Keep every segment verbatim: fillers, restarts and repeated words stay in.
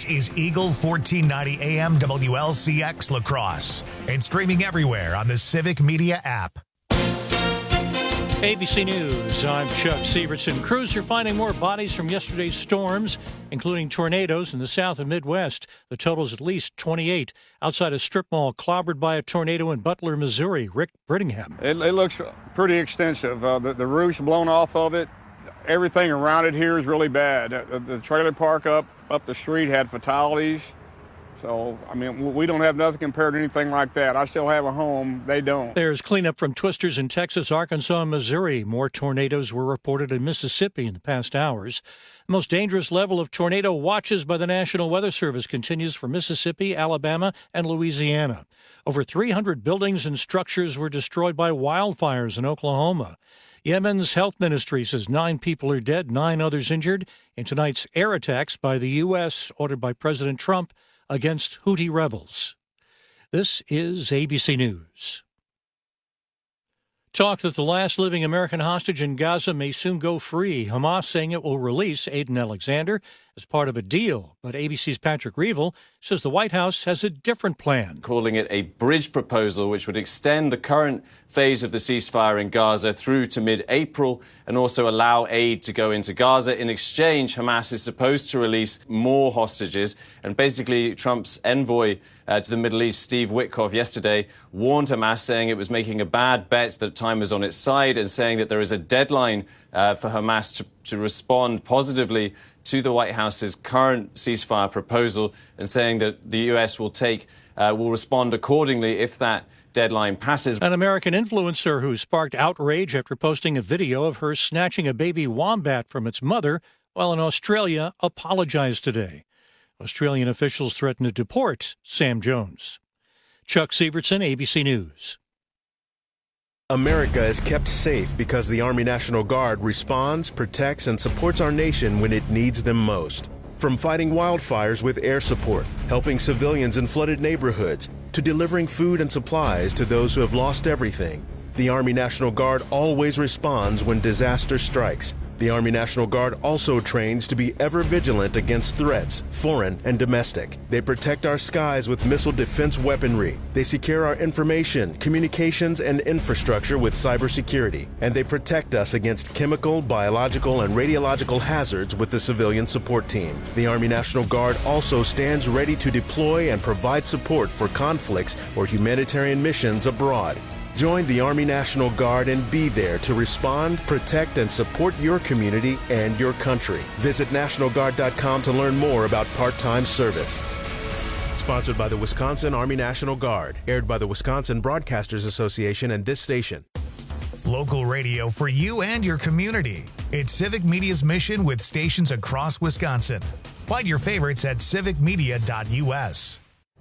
This is Eagle fourteen ninety A M W L C X La Crosse and streaming everywhere on the Civic Media app. A B C News, I'm Chuck Severson. Crews are finding more bodies from yesterday's storms, including tornadoes in the south and Midwest. The total is at least twenty-eight. Outside a strip mall clobbered by a tornado in Butler, Missouri. Rick Brittingham. It, it looks pretty extensive. Uh, the, the roof's blown off of it. Everything around it here is really bad. The, the trailer park up, up the street had fatalities. So, I mean, we don't have nothing compared to anything like that. I still have a home. They don't. There's cleanup from twisters in Texas, Arkansas, and Missouri. More tornadoes were reported in Mississippi in the past hours. The most dangerous level of tornado watches by the National Weather Service continues for Mississippi, Alabama, and Louisiana. Over three hundred buildings and structures were destroyed by wildfires in Oklahoma. Yemen's health ministry says nine people are dead, nine others injured in tonight's air attacks by the U S ordered by President Trump against Houthi rebels. This is A B C News. Talk that the last living American hostage in Gaza may soon go free. Hamas saying it will release Aiden Alexander as part of a deal. But A B C's Patrick Reevell says the White House has a different plan. Calling it a bridge proposal which would extend the current phase of the ceasefire in Gaza through to mid-April and also allow aid to go into Gaza. In exchange, Hamas is supposed to release more hostages. And basically, Trump's envoy uh, to the Middle East, Steve Witkoff, yesterday warned Hamas, saying it was making a bad bet, that time is on its side, and saying that there is a deadline uh, for Hamas to, to respond positively to the White House's current ceasefire proposal, and saying that the U S will take uh, will respond accordingly if that deadline passes. An American influencer who sparked outrage after posting a video of her snatching a baby wombat from its mother while in Australia apologized today. Australian officials threaten to deport Sam Jones. Chuck Severson, A B C News. America is kept safe because the Army National Guard responds, protects, and supports our nation when it needs them most. From fighting wildfires with air support, helping civilians in flooded neighborhoods, to delivering food and supplies to those who have lost everything, the Army National Guard always responds when disaster strikes. The Army National Guard also trains to be ever vigilant against threats, foreign and domestic. They protect our skies with missile defense weaponry. They secure our information, communications, and infrastructure with cybersecurity. And they protect us against chemical, biological, and radiological hazards with the civilian support team. The Army National Guard also stands ready to deploy and provide support for conflicts or humanitarian missions abroad. Join the Army National Guard and be there to respond, protect, and support your community and your country. Visit National Guard dot com to learn more about part-time service. Sponsored by the Wisconsin Army National Guard. Aired by the Wisconsin Broadcasters Association and this station. Local radio for you and your community. It's Civic Media's mission with stations across Wisconsin. Find your favorites at civic media dot U S.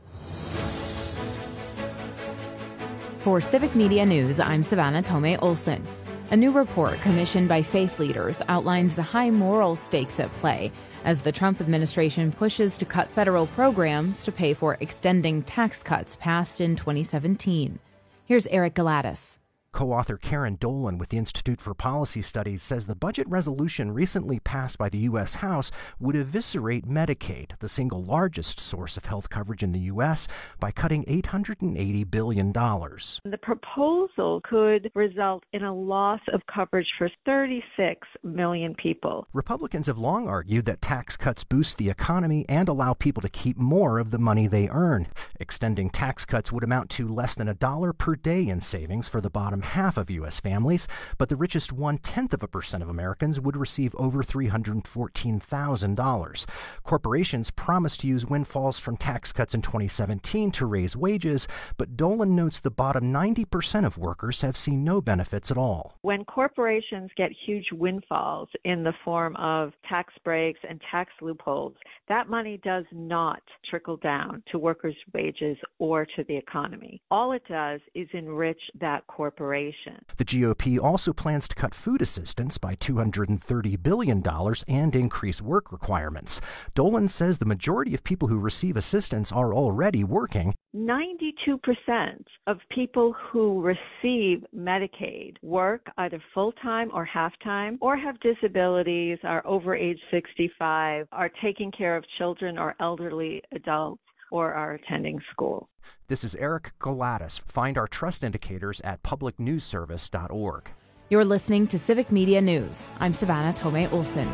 For Civic Media News, I'm Savannah Tomei Olson. A new report commissioned by faith leaders outlines the high moral stakes at play as the Trump administration pushes to cut federal programs to pay for extending tax cuts passed in twenty seventeen. Here's Eric Galatis. Co-author Karen Dolan with the Institute for Policy Studies says the budget resolution recently passed by the U S House would eviscerate Medicaid, the single largest source of health coverage in the U S, by cutting eight hundred eighty billion dollars. The proposal could result in a loss of coverage for thirty-six million people. Republicans have long argued that tax cuts boost the economy and allow people to keep more of the money they earn. Extending tax cuts would amount to less than a dollar per day in savings for the bottom half of U S families, but the richest one-tenth of a percent of Americans would receive over three hundred fourteen thousand dollars. Corporations promised to use windfalls from tax cuts in twenty seventeen to raise wages, but Dolan notes the bottom ninety percent of workers have seen no benefits at all. When corporations get huge windfalls in the form of tax breaks and tax loopholes, that money does not trickle down to workers' wages or to the economy. All it does is enrich that corporation. generation. The G O P also plans to cut food assistance by two hundred thirty billion dollars and increase work requirements. Dolan says the majority of people who receive assistance are already working. ninety-two percent of people who receive Medicaid work either full-time or half-time, or have disabilities, are over age sixty-five, are taking care of children or elderly adults, or are attending school. This is Eric Galatis. Find our trust indicators at public news service dot org. You're listening to Civic Media News. I'm Savannah Tomei Olson.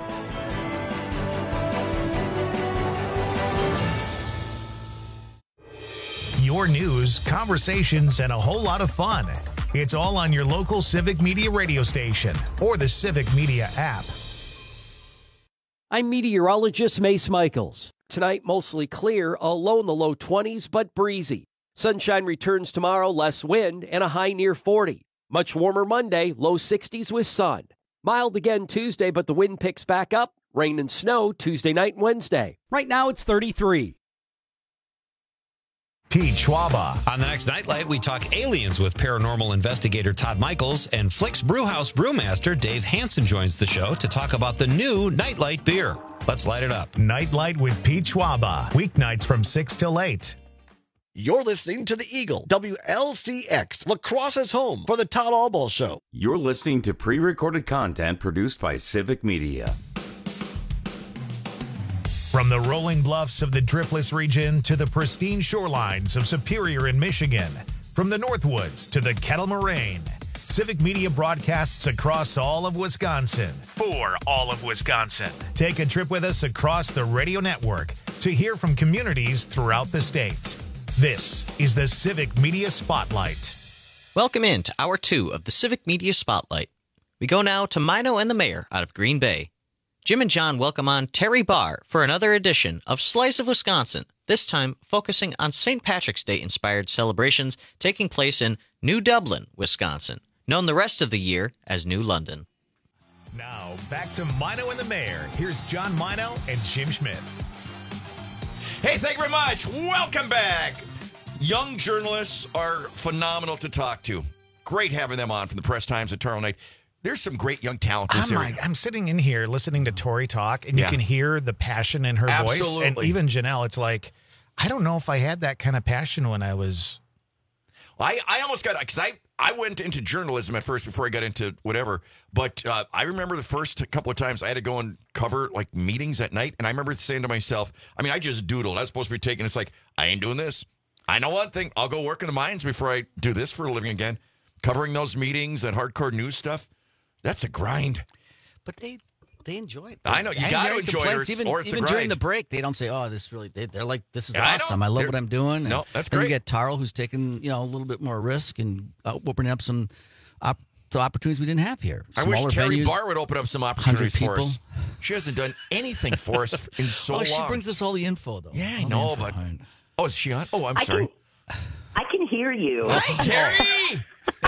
Your news, conversations, and a whole lot of fun. It's all on your local Civic Media radio station or the Civic Media app. I'm meteorologist Mace Michaels. Tonight, mostly clear, a low in the low twenties, but breezy. Sunshine returns tomorrow, less wind, and a high near forty. Much warmer Monday, low sixties with sun. Mild again Tuesday, but the wind picks back up. Rain and snow Tuesday night and Wednesday. Right now, it's thirty-three. Pete Schwaba. On the next Nightlight, we talk aliens with paranormal investigator Todd Michaels, and Flick's Brewhouse brewmaster Dave Hansen joins the show to talk about the new Nightlight beer. Let's light it up. Nightlight with Pete Schwaba. Weeknights from six till eight. You're listening to the Eagle, W L C X, Lacrosse's home for the Todd Albaugh Show. You're listening to pre-recorded content produced by Civic Media. From the rolling bluffs of the Driftless region to the pristine shorelines of Superior in Michigan, from the Northwoods to the Kettle Moraine, Civic Media broadcasts across all of Wisconsin for all of Wisconsin. Take a trip with us across the radio network to hear from communities throughout the state. This is the Civic Media Spotlight. Welcome in to Hour two of the Civic Media Spotlight. We go now to Mino and the Mayor out of Green Bay. Jim and John welcome on Terry Barr for another edition of Slice of Wisconsin, this time focusing on Saint Patrick's Day-inspired celebrations taking place in New Dublin, Wisconsin, known the rest of the year as New London. Now, back to Mino and the Mayor. Here's John Mino and Jim Schmidt. Hey, thank you very much. Welcome back. Young journalists are phenomenal to talk to. Great having them on from the Press Times at Tomorrow Night. There's some great young talent. I'm, like, I'm sitting in here listening to Tori talk, and yeah. you can hear the passion in her Absolutely. voice. And even Janelle, it's like, I don't know if I had that kind of passion when I was. I, I almost got, because I, I went into journalism at first before I got into whatever. But uh, I remember the first couple of times I had to go and cover like meetings at night. And I remember saying to myself, I mean, I just doodled. I was supposed to be taking, it's like, I ain't doing this. I know one thing. I'll go work in the mines before I do this for a living again. Covering those meetings, that hardcore news stuff. That's a grind. But they they enjoy it. I know. You got to enjoy it, even, or it's even a grind. during the break, they don't say, oh, this really, they, they're like, this is Yeah, awesome. I, I love They're, what I'm doing. No, and that's then great. you get Tarl, who's taking, you know, a little bit more risk and uh, opening up some op- some opportunities we didn't have here. I wish Smaller Terry venues, Barr would open up some opportunities for people. us. She hasn't done anything for us in so oh, long. she brings us all the info, though. Yeah, I all know, but... behind. Oh, is she on? Oh, I'm I sorry. Can, I can hear you. Hi, Terry!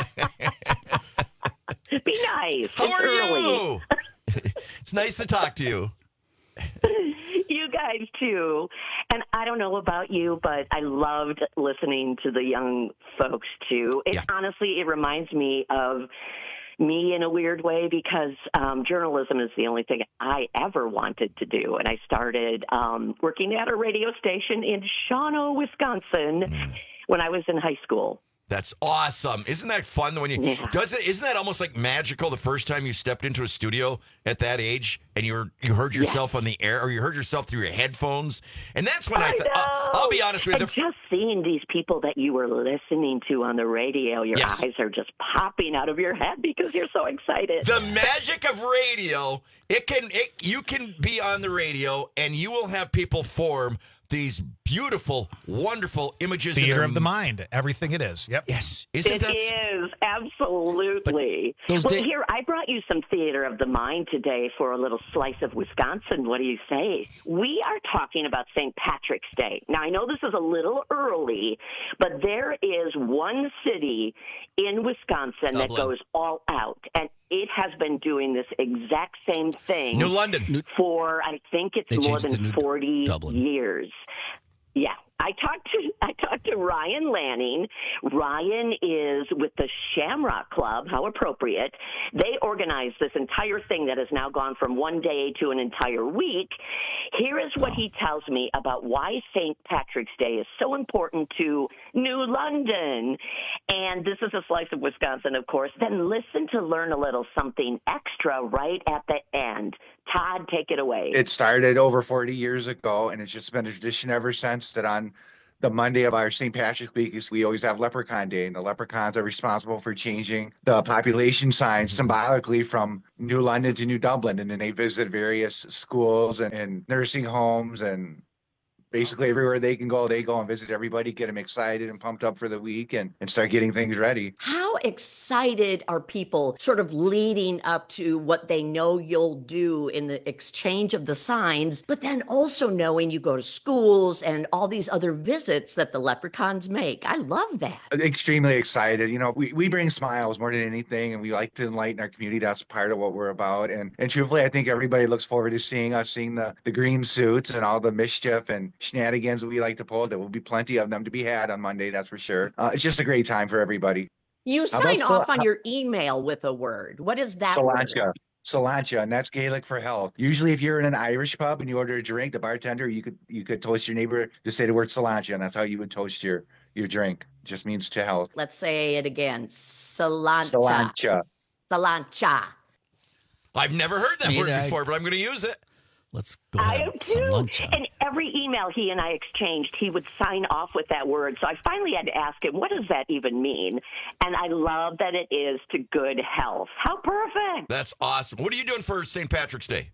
Be nice. How it's are early. you? It's nice to talk to you. You guys, too. And I don't know about you, but I loved listening to the young folks, too. It, Yeah. Honestly, it reminds me of me in a weird way because um, journalism is the only thing I ever wanted to do. And I started um, working at a radio station in Shawano, Wisconsin Mm. when I was in high school. That's awesome. Isn't that fun when you Yeah. does it isn't that almost like magical the first time you stepped into a studio at that age and you were you heard yourself Yeah. on the air or you heard yourself through your headphones? And that's when I, I thought I'll, I'll be honest with you. And the- just seeing these people that you were listening to on the radio, your Yes. eyes are just popping out of your head because you're so excited. The magic of radio, it can it, you can be on the radio and you will have people form these beautiful, wonderful images. in Theater their of the mind, everything it is. Yep. Yes. Isn't It that is, absolutely. those Well, da- here, I brought you some theater of the mind today for a little slice of Wisconsin. What do you say? We are talking about Saint Patrick's Day. Now, I know this is a little early, but there is one city in Wisconsin that Dublin. goes all out, and it has been doing this exact same thing New London? for, I think They it's more changed it to than New forty Dublin. years. Yeah. I talked to I talked to to Ryan Lanning. Ryan is with the Shamrock Club. How appropriate. They organized this entire thing that has now gone from one day to an entire week. Here is what he tells me about why Saint Patrick's Day is so important to New London. And this is a slice of Wisconsin, of course. Then listen to learn a little something extra right at the end. Todd, take it away. It started over forty years ago, and it's just been a tradition ever since that on the Monday of our Saint Patrick's Week, is we always have Leprechaun Day, and the leprechauns are responsible for changing the population signs symbolically from New London to New Dublin, and then they visit various schools and, and nursing homes and basically everywhere they can go, they go and visit everybody, get them excited and pumped up for the week and, and start getting things ready. How excited are people sort of leading up to what they know you'll do in the exchange of the signs, but then also knowing you go to schools and all these other visits that the leprechauns make? I love that. Extremely excited. You know, we, we bring smiles more than anything, and we like to enlighten our community. That's part of what we're about. And and truthfully, I think everybody looks forward to seeing us, seeing the, the green suits and all the mischief and shenanigans we like to pull. There will be plenty of them to be had on Monday, that's for sure. Uh, it's just a great time for everybody. You How sign about off Sol- on your email with a word. What is that word? Solancha. Solancha, and that's Gaelic for health. Usually if you're in an Irish pub and you order a drink, the bartender, you could you could toast your neighbor to say the word Solancha, and that's how you would toast your, your drink. It just means to health. Let's say it again. Solancha. Solancha. Solancha. I've never heard that Me word either. before, but I'm going to use it. Let's go I ahead. am too. Solancha. And every email he and I exchanged, he would sign off with that word. So I finally had to ask him, what does that even mean? And I love that it is to good health. How perfect. That's awesome. What are you doing for Saint Patrick's Day?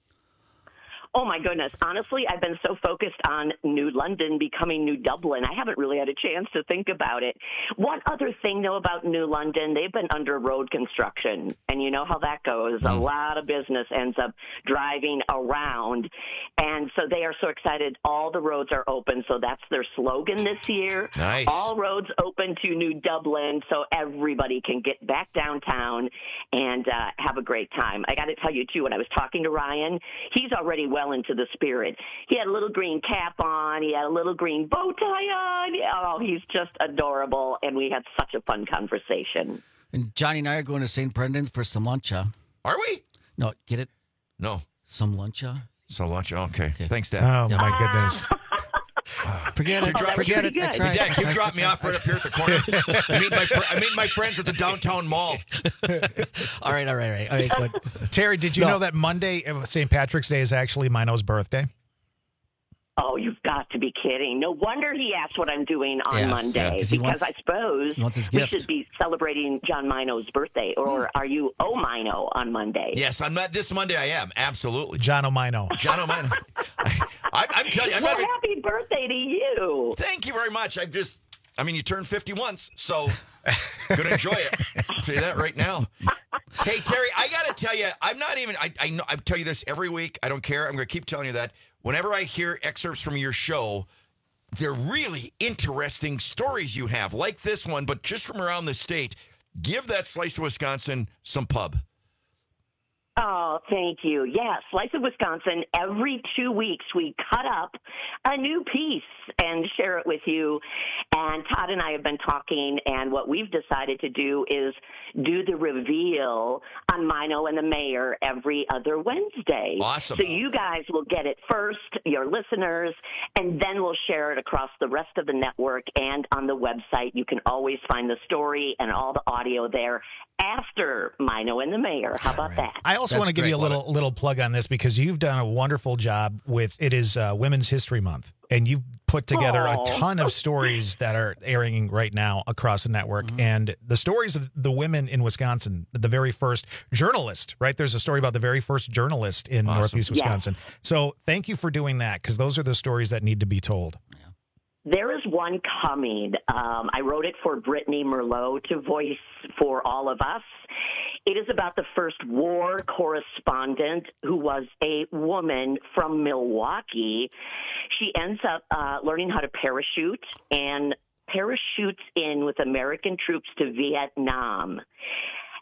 Oh, my goodness. Honestly, I've been so focused on New London becoming New Dublin, I haven't really had a chance to think about it. One other thing, though, about New London, they've been under road construction. And you know how that goes. Mm. A lot of business ends up driving around. And so they are so excited. All the roads are open. So that's their slogan this year. Nice. All roads open to New Dublin so everybody can get back downtown and uh, have a great time. I got to tell you, too, when I was talking to Ryan, he's already well into the spirit. He had a little green cap on. He had a little green bow tie on. Oh, he's just adorable. And we had such a fun conversation. And Johnny and I are going to Saint Brendan's for some luncha. Are we? No, get it? No. Some luncha? Some lunch. Okay. okay. Thanks, Dad. Oh, yeah. My goodness. Forget it. Drop, Forget it. I tried. Dad, can you drop me off right up here at the corner? I meet my fr- I meet my friends at the downtown mall. all right, all right, all right. All right good. Terry, did you No. know that Monday, uh, Saint Patrick's Day, is actually Mino's birthday? Oh, you've got to be kidding. No wonder he asked what I'm doing on Yes, Monday. yeah, 'cause he because wants- I suppose he wants his we gift. should be celebrating John Mino's birthday. Or are you O Mino on Monday? Yes, on that, this Monday I am. Absolutely. John O'Mino. John O'Mino. I, I, I'm telling you. I'm Well, not, happy birthday to you. thank you very much. I just, I mean, you turned fifty once, so gonna enjoy it. I'll tell you that right now. Hey, Terry, I got to tell you, I'm not even, I, I, know, I tell you this every week. I don't care. I'm going to keep telling you that. Whenever I hear excerpts from your show, they're really interesting stories you have, like this one, but just from around the state. Give that slice of Wisconsin some pub. Oh, thank you. Yes, Slice of Wisconsin, every two weeks we cut up a new piece and share it with you. And Todd and I have been talking, and what we've decided to do is do the reveal on Mino and the Mayor every other Wednesday. Awesome. So you guys will get it first, your listeners, and then we'll share it across the rest of the network and on the website. You can always find the story and all the audio there after Mino and the Mayor. How about that? I also That's want to give great. you a little little plug on this because you've done a wonderful job with it is uh, Women's History Month, and you've put together Aw. a ton of stories that are airing right now across the network. Mm-hmm. And the stories of the women in Wisconsin, the very first journalist, right? There's a story about the very first journalist in Awesome. Northeast Yes. Wisconsin. So thank you for doing that because those are the stories that need to be told. There is one coming. Um, I wrote it for Brittany Merlot to voice for all of us. It is about the first war correspondent who was a woman from Milwaukee. She ends up uh, learning how to parachute and parachutes in with American troops to Vietnam.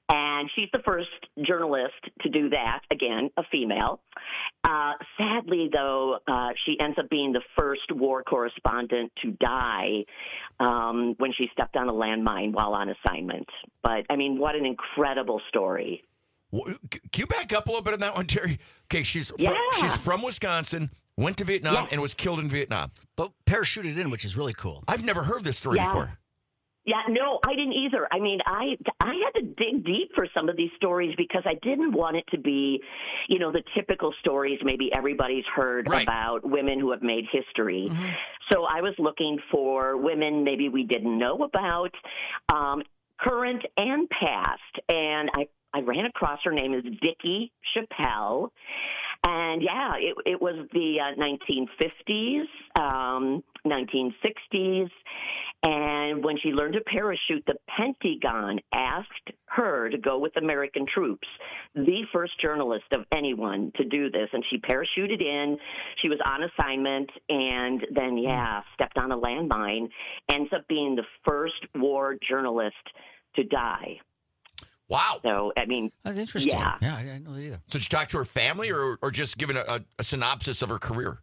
And she's the first journalist to do that, again, a female. Uh, sadly, though, uh, she ends up being the first war correspondent to die um, when she stepped on a landmine while on assignment. But, I mean, what an incredible story. Can you back up a little bit on that one, Terry? Okay, she's Yeah. from, she's from Wisconsin, went to Vietnam, Yeah. and was killed in Vietnam. But parachuted in, which is really cool. I've never heard this story Yeah. before. Yeah, no, I didn't either. I mean, I I had to dig deep for some of these stories because I didn't want it to be, you know, the typical stories maybe everybody's heard Right. about women who have made history. So I was looking for women maybe we didn't know about, um, current and past. And I, I ran across her name is Vicki Chappelle. And yeah, it, it was the uh, nineteen fifties, um, nineteen sixties. And when she learned to parachute, the Pentagon asked her to go with American troops, the first journalist of anyone to do this. And she parachuted in. She was on assignment and then, yeah, stepped on a landmine, ends up being the first war journalist to die. Wow. So, I mean, That's interesting. Yeah. Yeah, I didn't know that either. So did you talk to her family or, or just giving a, a, a synopsis of her career?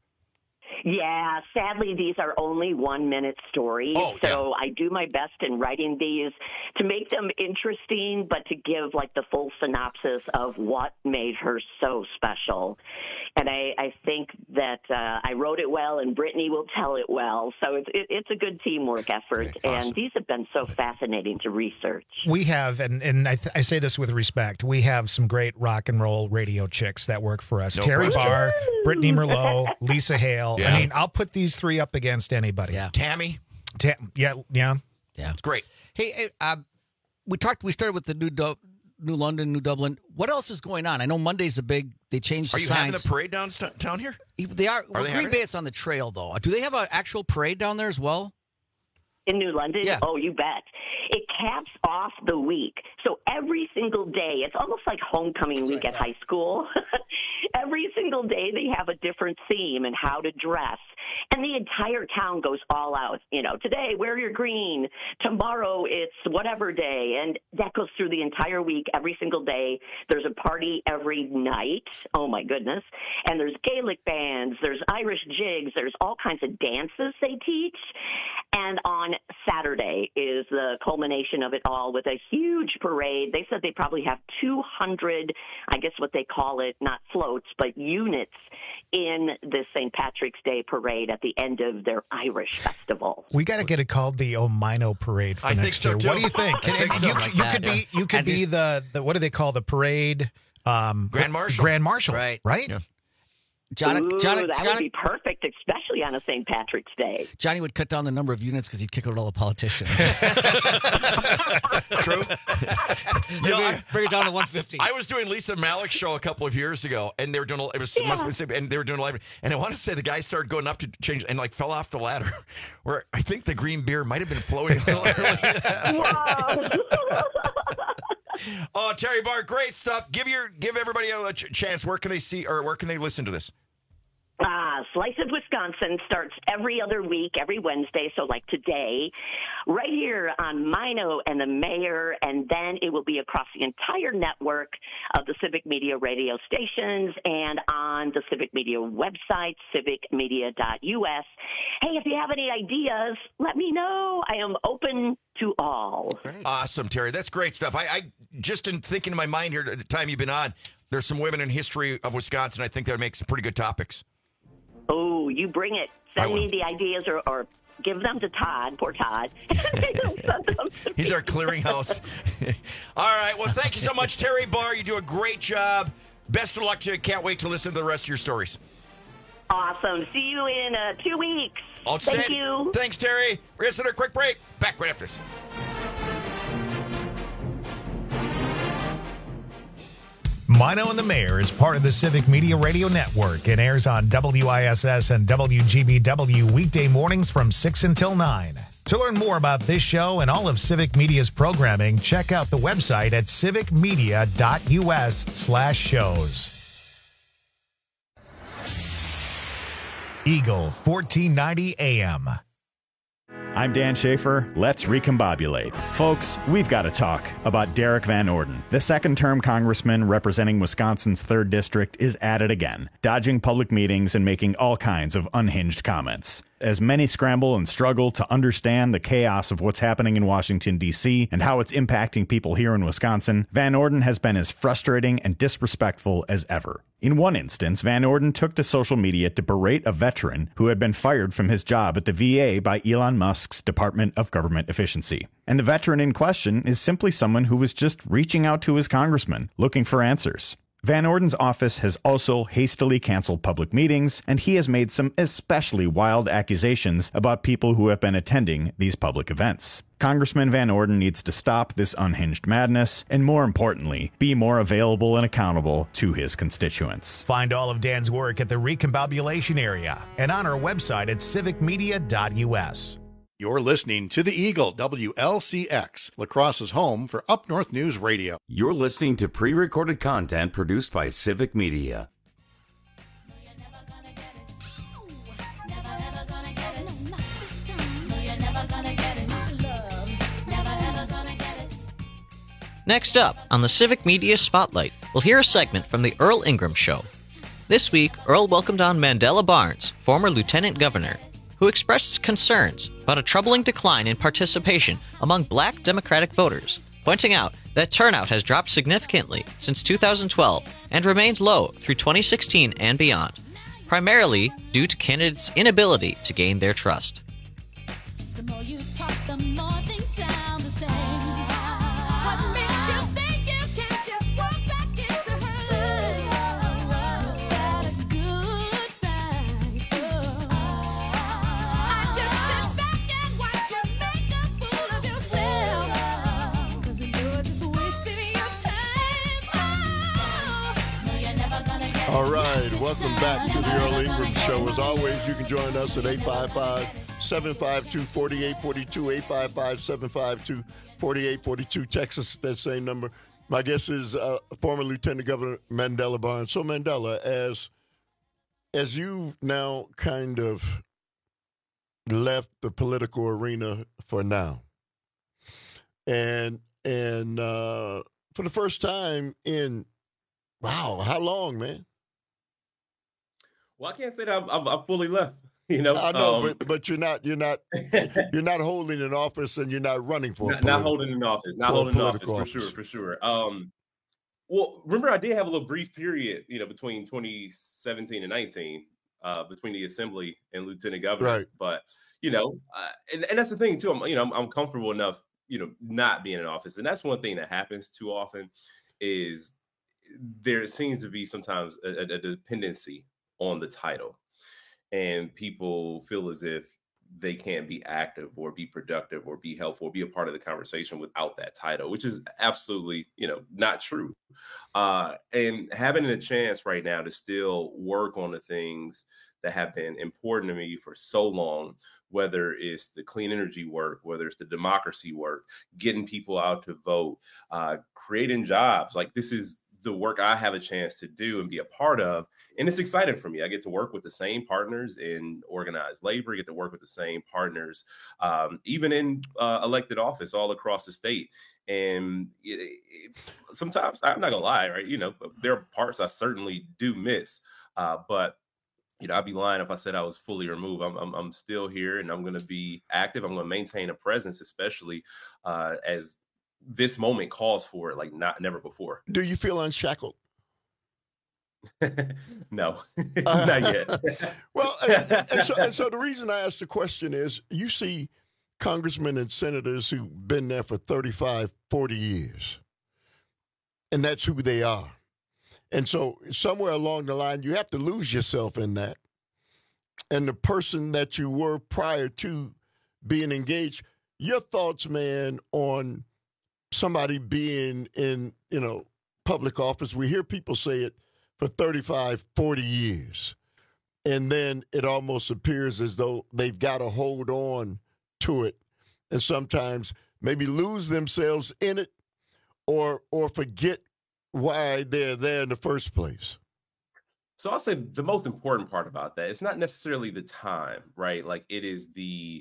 Yeah, sadly, these are only one-minute stories, Oh, so I do my best in writing these to make them interesting, but to give, like, the full synopsis of what made her so special. And I, I think that uh, I wrote it well, and Brittany will tell it well, so it's, it, it's a good teamwork effort, Okay, awesome. and these have been so fascinating to research. We have, and, and I, th- I say this with respect, we have some great rock and roll radio chicks that work for us. No Terry question. Barr, Brittany Merlot, Lisa Hale. Yeah. I mean, I'll put these three up against anybody. Yeah. Tammy? Ta- yeah, yeah. Yeah. It's great. Hey, hey, uh, we talked. We started with the new Du- New London, New Dublin. What else is going on? I know Monday's a big. They changed the Are you signs. having the parade downtown here? They are. Are well, they Green having Bay, it? it's on the trail though. Do they have an actual parade down there as well? In New London? Yeah. Oh, you bet. It caps off the week. So every single day, it's almost like homecoming week at high school. Every single day they have a different theme and how to dress. And the entire town goes all out. You know, today, wear your green. Tomorrow, it's whatever day. And that goes through the entire week, every single day. There's a party every night. Oh, my goodness. And there's Gaelic bands. There's Irish jigs. There's all kinds of dances they teach. And on Saturday is the culmination of it all with a huge parade. They said they probably have two hundred, I guess what they call it, not floats, but units in this Saint Patrick's Day parade at the end of their Irish festival. We got to get it called the Omino Parade for I next think so, year. too. What do you think? I think so. you, Like you that, could yeah. be you could And be just- the, the what do they call the parade? Um, Grand Marshal. Grand Marshal. Right. Right. Yeah. Johnny, Ooh, Johnny, that Johnny, would be perfect, especially on a Saint Patrick's Day. Johnny would cut down the number of units because he'd kick out all the politicians. True. You know, I, Bring it down to one fifty. I was doing Lisa Malik's show a couple of years ago, and they were doing a- it was must have been, and they were doing a live, and I want to say the guy started going up to change and like fell off the ladder, where I think the green beer might have been flowing a little early. Oh, Terry Barr, great stuff. Give your give everybody a ch- chance. Where can they see or where can they listen to this? Ah, Slice of Wisconsin starts every other week, every Wednesday, so like today, right here on Mino and the Mayor, and then it will be across the entire network of the Civic Media radio stations and on the Civic Media website, civic media dot u s. Hey, if you have any ideas, let me know. I am open to all. Awesome, Terry. That's great stuff. I, I just in thinking in my mind here at the time you've been on, there's some women in history of Wisconsin. I think that would make some pretty good topics. Oh, you bring it. Send me the ideas or, or give them to Todd. Poor Todd. He's our clearinghouse. All right. Well, thank you so much, Terry Barr. You do a great job. Best of luck to you. Can't wait to listen to the rest of your stories. Awesome. See you in uh, two weeks. Outstanding. Thank you. Thanks, Terry. We're going to take a quick break. Back right after this. Mino and the Mayor is part of the Civic Media Radio Network and airs on W I S S and W G B W weekday mornings from six until nine. To learn more about this show and all of Civic Media's programming, check out the website at civic media dot u s slash shows. Eagle fourteen ninety A M. I'm Dan Schaefer. Let's recombobulate. Folks, we've got to talk about Derek Van Orden. The second-term congressman representing Wisconsin's third District is at it again, dodging public meetings and making all kinds of unhinged comments. As many scramble and struggle to understand the chaos of what's happening in Washington, D C, and how it's impacting people here in Wisconsin, Van Orden has been as frustrating and disrespectful as ever. In one instance, Van Orden took to social media to berate a veteran who had been fired from his job at the V A by Elon Musk's Department of Government Efficiency. And the veteran in question is simply someone who was just reaching out to his congressman, looking for answers. Van Orden's office has also hastily canceled public meetings, and he has made some especially wild accusations about people who have been attending these public events. Congressman Van Orden needs to stop this unhinged madness, and more importantly, be more available and accountable to his constituents. Find all of Dan's work at the Recombobulation Area and on our website at civic media dot u s. You're listening to The Eagle, W L C X, La Crosse's home for Up North News Radio. You're listening to pre-recorded content produced by Civic Media. Next up on the Civic Media Spotlight, we'll hear a segment from the Earl Ingram Show. This week, Earl welcomed on Mandela Barnes, former lieutenant governor, who expressed concerns about a troubling decline in participation among black Democratic voters, pointing out that turnout has dropped significantly since two thousand twelve and remained low through twenty sixteen and beyond, primarily due to candidates' inability to gain their trust. The more you talk, the more things sound the same. What makes you think you can just walk back into her life? That a good fight. Oh. I just sit back and watch you make a fool of yourself. Cause you're just wasting your time. Oh. No, you're never gonna get All right, welcome back to the Earl Ingram Show. As always, you can join us at eight five five, seven five two, four eight four two, eight five five, seven five two, four eight four two. Text us that same number. My guest is uh, former Lieutenant Governor Mandela Barnes. So, Mandela, as as you've now kind of left the political arena for now, and and uh, for the first time in, wow, how long, man? Well, I can't say that I'm, I'm, I'm fully left. You know, I know, um, but but you're not you're not you're not holding an office, and you're not running for not, a not holding an office, not holding an office, political for sure, for sure. Um, well, remember I did have a little brief period, you know, between twenty seventeen and nineteen, uh, between the assembly and lieutenant governor. Right. But you know, uh, and and that's the thing too. I'm you know I'm, I'm comfortable enough, you know, not being in office, and that's one thing that happens too often is there seems to be sometimes a, a dependency on the title. And people feel as if they can't be active or be productive or be helpful or be a part of the conversation without that title, which is absolutely, you know, not true. Uh, and having a chance right now to still work on the things that have been important to me for so long, whether it's the clean energy work, whether it's the democracy work, getting people out to vote, uh, creating jobs, like this is the work I have a chance to do and be a part of. And it's exciting for me. I get to work with the same partners in organized labor, I get to work with the same partners, um, even in uh, elected office all across the state. And it, it, sometimes, I'm not gonna lie, right? You know, there are parts I certainly do miss, uh, but you know, I'd be lying if I said I was fully removed. I'm, I'm, I'm still here, and I'm going to be active. I'm going to maintain a presence, especially uh, as this moment calls for it, like not never before. Do you feel unshackled? No, not yet. Well, and, and, so, and so the reason I asked the question is you see congressmen and senators who've been there for thirty-five, forty years, and that's who they are. And so somewhere along the line, you have to lose yourself in that. And the person that you were prior to being engaged, your thoughts, man, on somebody being in, you know, public office. We hear people say it for thirty-five, forty years. And then it almost appears as though they've got to hold on to it and sometimes maybe lose themselves in it or or forget why they're there in the first place. So I'll say the most important part about that, it's not necessarily the time, right? Like it is the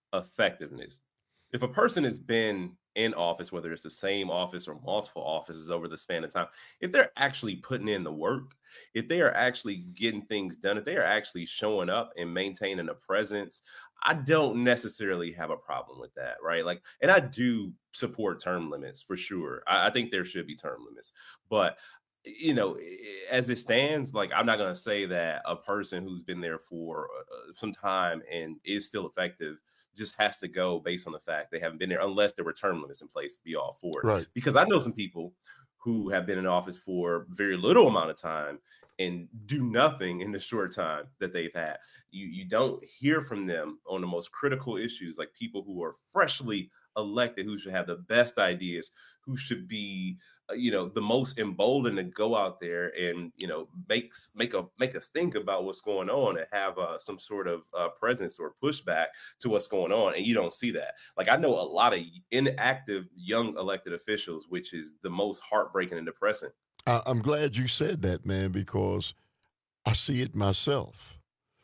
effectiveness. If a person has been in office, whether it's the same office or multiple offices over the span of time, if they're actually putting in the work, if they are actually getting things done, if they are actually showing up and maintaining a presence, I don't necessarily have a problem with that, right? Like, and I do support term limits for sure. I, I think there should be term limits, but you know, as it stands, like, I'm not going to say that a person who's been there for uh, some time and is still effective just has to go based on the fact they haven't been there, unless there were term limits in place to be all for it. Right. Because I know some people who have been in office for very little amount of time and do nothing in the short time that they've had. You you don't hear from them on the most critical issues, like people who are freshly elected, who should have the best ideas, who should be, uh, you know, the most emboldened to go out there and, you know, makes make a make us think about what's going on and have uh, some sort of uh, presence or pushback to what's going on. And you don't see that. Like, I know a lot of inactive young elected officials, which is the most heartbreaking and depressing. I, I'm glad you said that, man, because I see it myself,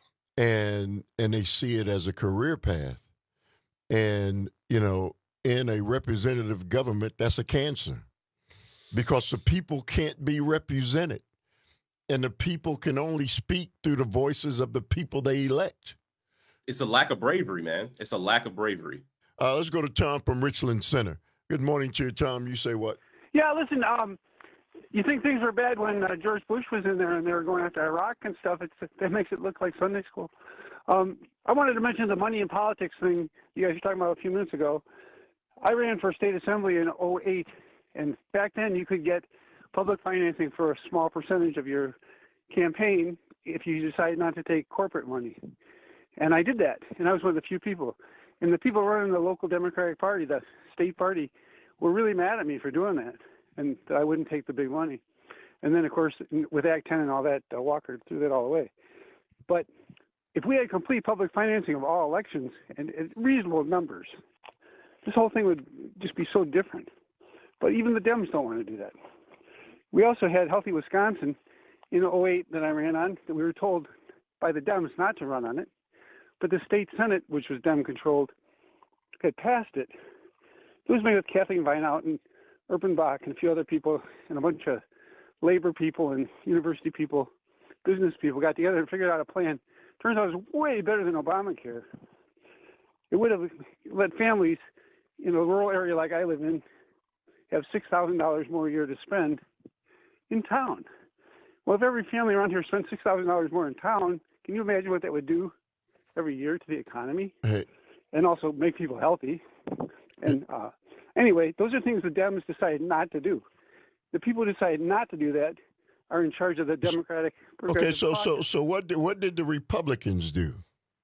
and and they see it as a career path, and you know, in a representative government, that's a cancer, because the people can't be represented, and the people can only speak through the voices of the people they elect. It's a lack of bravery, man. It's a lack of bravery. Uh, let's go to Tom from Richland Center. Good morning to you, Tom. You say what? Yeah, listen, um, you think things were bad when uh, George Bush was in there and they were going after Iraq and stuff. It's, that makes it look like Sunday school. Um, I wanted to mention the money in politics thing you guys were talking about a few minutes ago. I ran for state assembly in oh eight, and back then you could get public financing for a small percentage of your campaign if you decided not to take corporate money. And I did that, and I was one of the few people. And the people running the local Democratic Party, the state party, were really mad at me for doing that, and that I wouldn't take the big money. And then, of course, with Act ten and all that, uh, Walker threw that all away. But if we had complete public financing of all elections and, and reasonable numbers, this whole thing would just be so different. But even the Dems don't want to do that. We also had Healthy Wisconsin in oh eight that I ran on, that we were told by the Dems not to run on it. But the state Senate, which was Dem-controlled, had passed it. It was made with Kathleen Vineout and Urban Bach and a few other people and a bunch of labor people and university people, business people got together and figured out a plan. Turns out it was way better than Obamacare. It would have let families in a rural area like I live in have six thousand dollars more a year to spend in town. Well, if every family around here spent six thousand dollars more in town, can you imagine what that would do every year to the economy? Hey. And also make people healthy. And uh, anyway, those are things the Dems decided not to do. The people who decided not to do that are in charge of the Democratic. Okay, so so caucus. so what did, what did the Republicans do?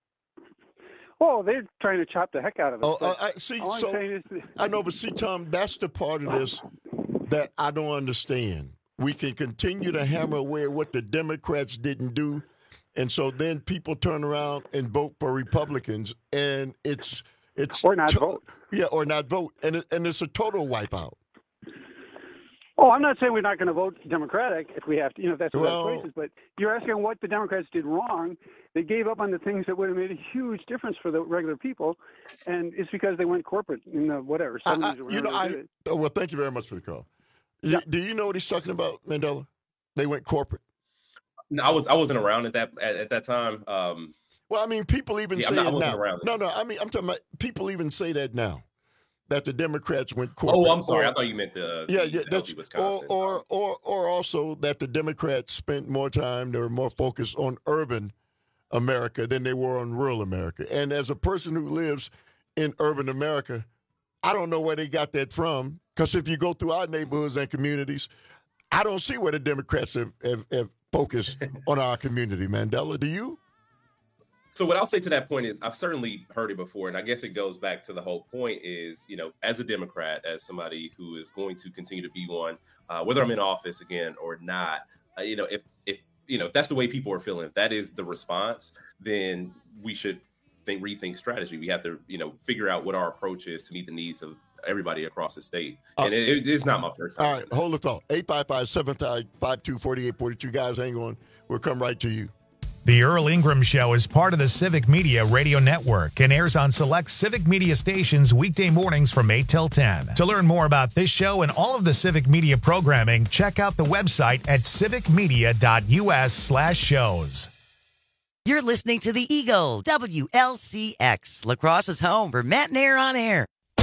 Oh, they're trying to chop the heck out of it. Oh, but I, I see. all I'm So saying is- I know, but see, Tom, that's the part of this that I don't understand. We can continue to hammer away at what the Democrats didn't do, and so then people turn around and vote for Republicans, and it's it's or not to- vote. Yeah, or not vote, and it, and it's a total wipeout. Oh, I'm not saying we're not going to vote Democratic if we have to, you know, if that's the Well- right choices. But you're asking what the Democrats did wrong. They gave up on the things that would have made a huge difference for the regular people, and it's because they went corporate in the whatever. I, seventies I, or you know, whenever they I did it. oh, well, thank you very much for the call. Y- Do you know what he's talking about, Mandela? They went corporate. No, I was I wasn't around at that at, at that time. Um, Well, I mean, people even Yeah, say I'm not- I it wasn't now. around No, no, I mean, I'm talking about people even say that now, that the Democrats went corporate. oh, I'm sorry. Or- I thought you meant the yeah, the yeah, that's Healthy or, Wisconsin. or or or also that the Democrats spent more time, they were more focused on urban America than they were on rural America. And as a person who lives in urban America, I don't know where they got that from. Because if you go through our neighborhoods and communities, I don't see where the Democrats have, have, have focused on our community. Mandela, do you? So what I'll say to that point is I've certainly heard it before, and I guess it goes back to the whole point is, you know, as a Democrat, as somebody who is going to continue to be one, uh, whether I'm in office again or not, uh, you know, if if you know if that's the way people are feeling, if that is the response, then we should think rethink strategy. We have to, you know, figure out what our approach is to meet the needs of everybody across the state. And it, it is not my first time. All right, hold the thought. eight five five, seven five two, four eight four two. Guys, hang on. We'll come right to you. The Earl Ingram Show is part of the Civic Media Radio Network and airs on select Civic Media stations weekday mornings from eight till ten. To learn more about this show and all of the Civic Media programming, check out the website at civicmedia.us slash shows. You're listening to the Eagle, W L C X, La Crosse's home for Matinee on Air.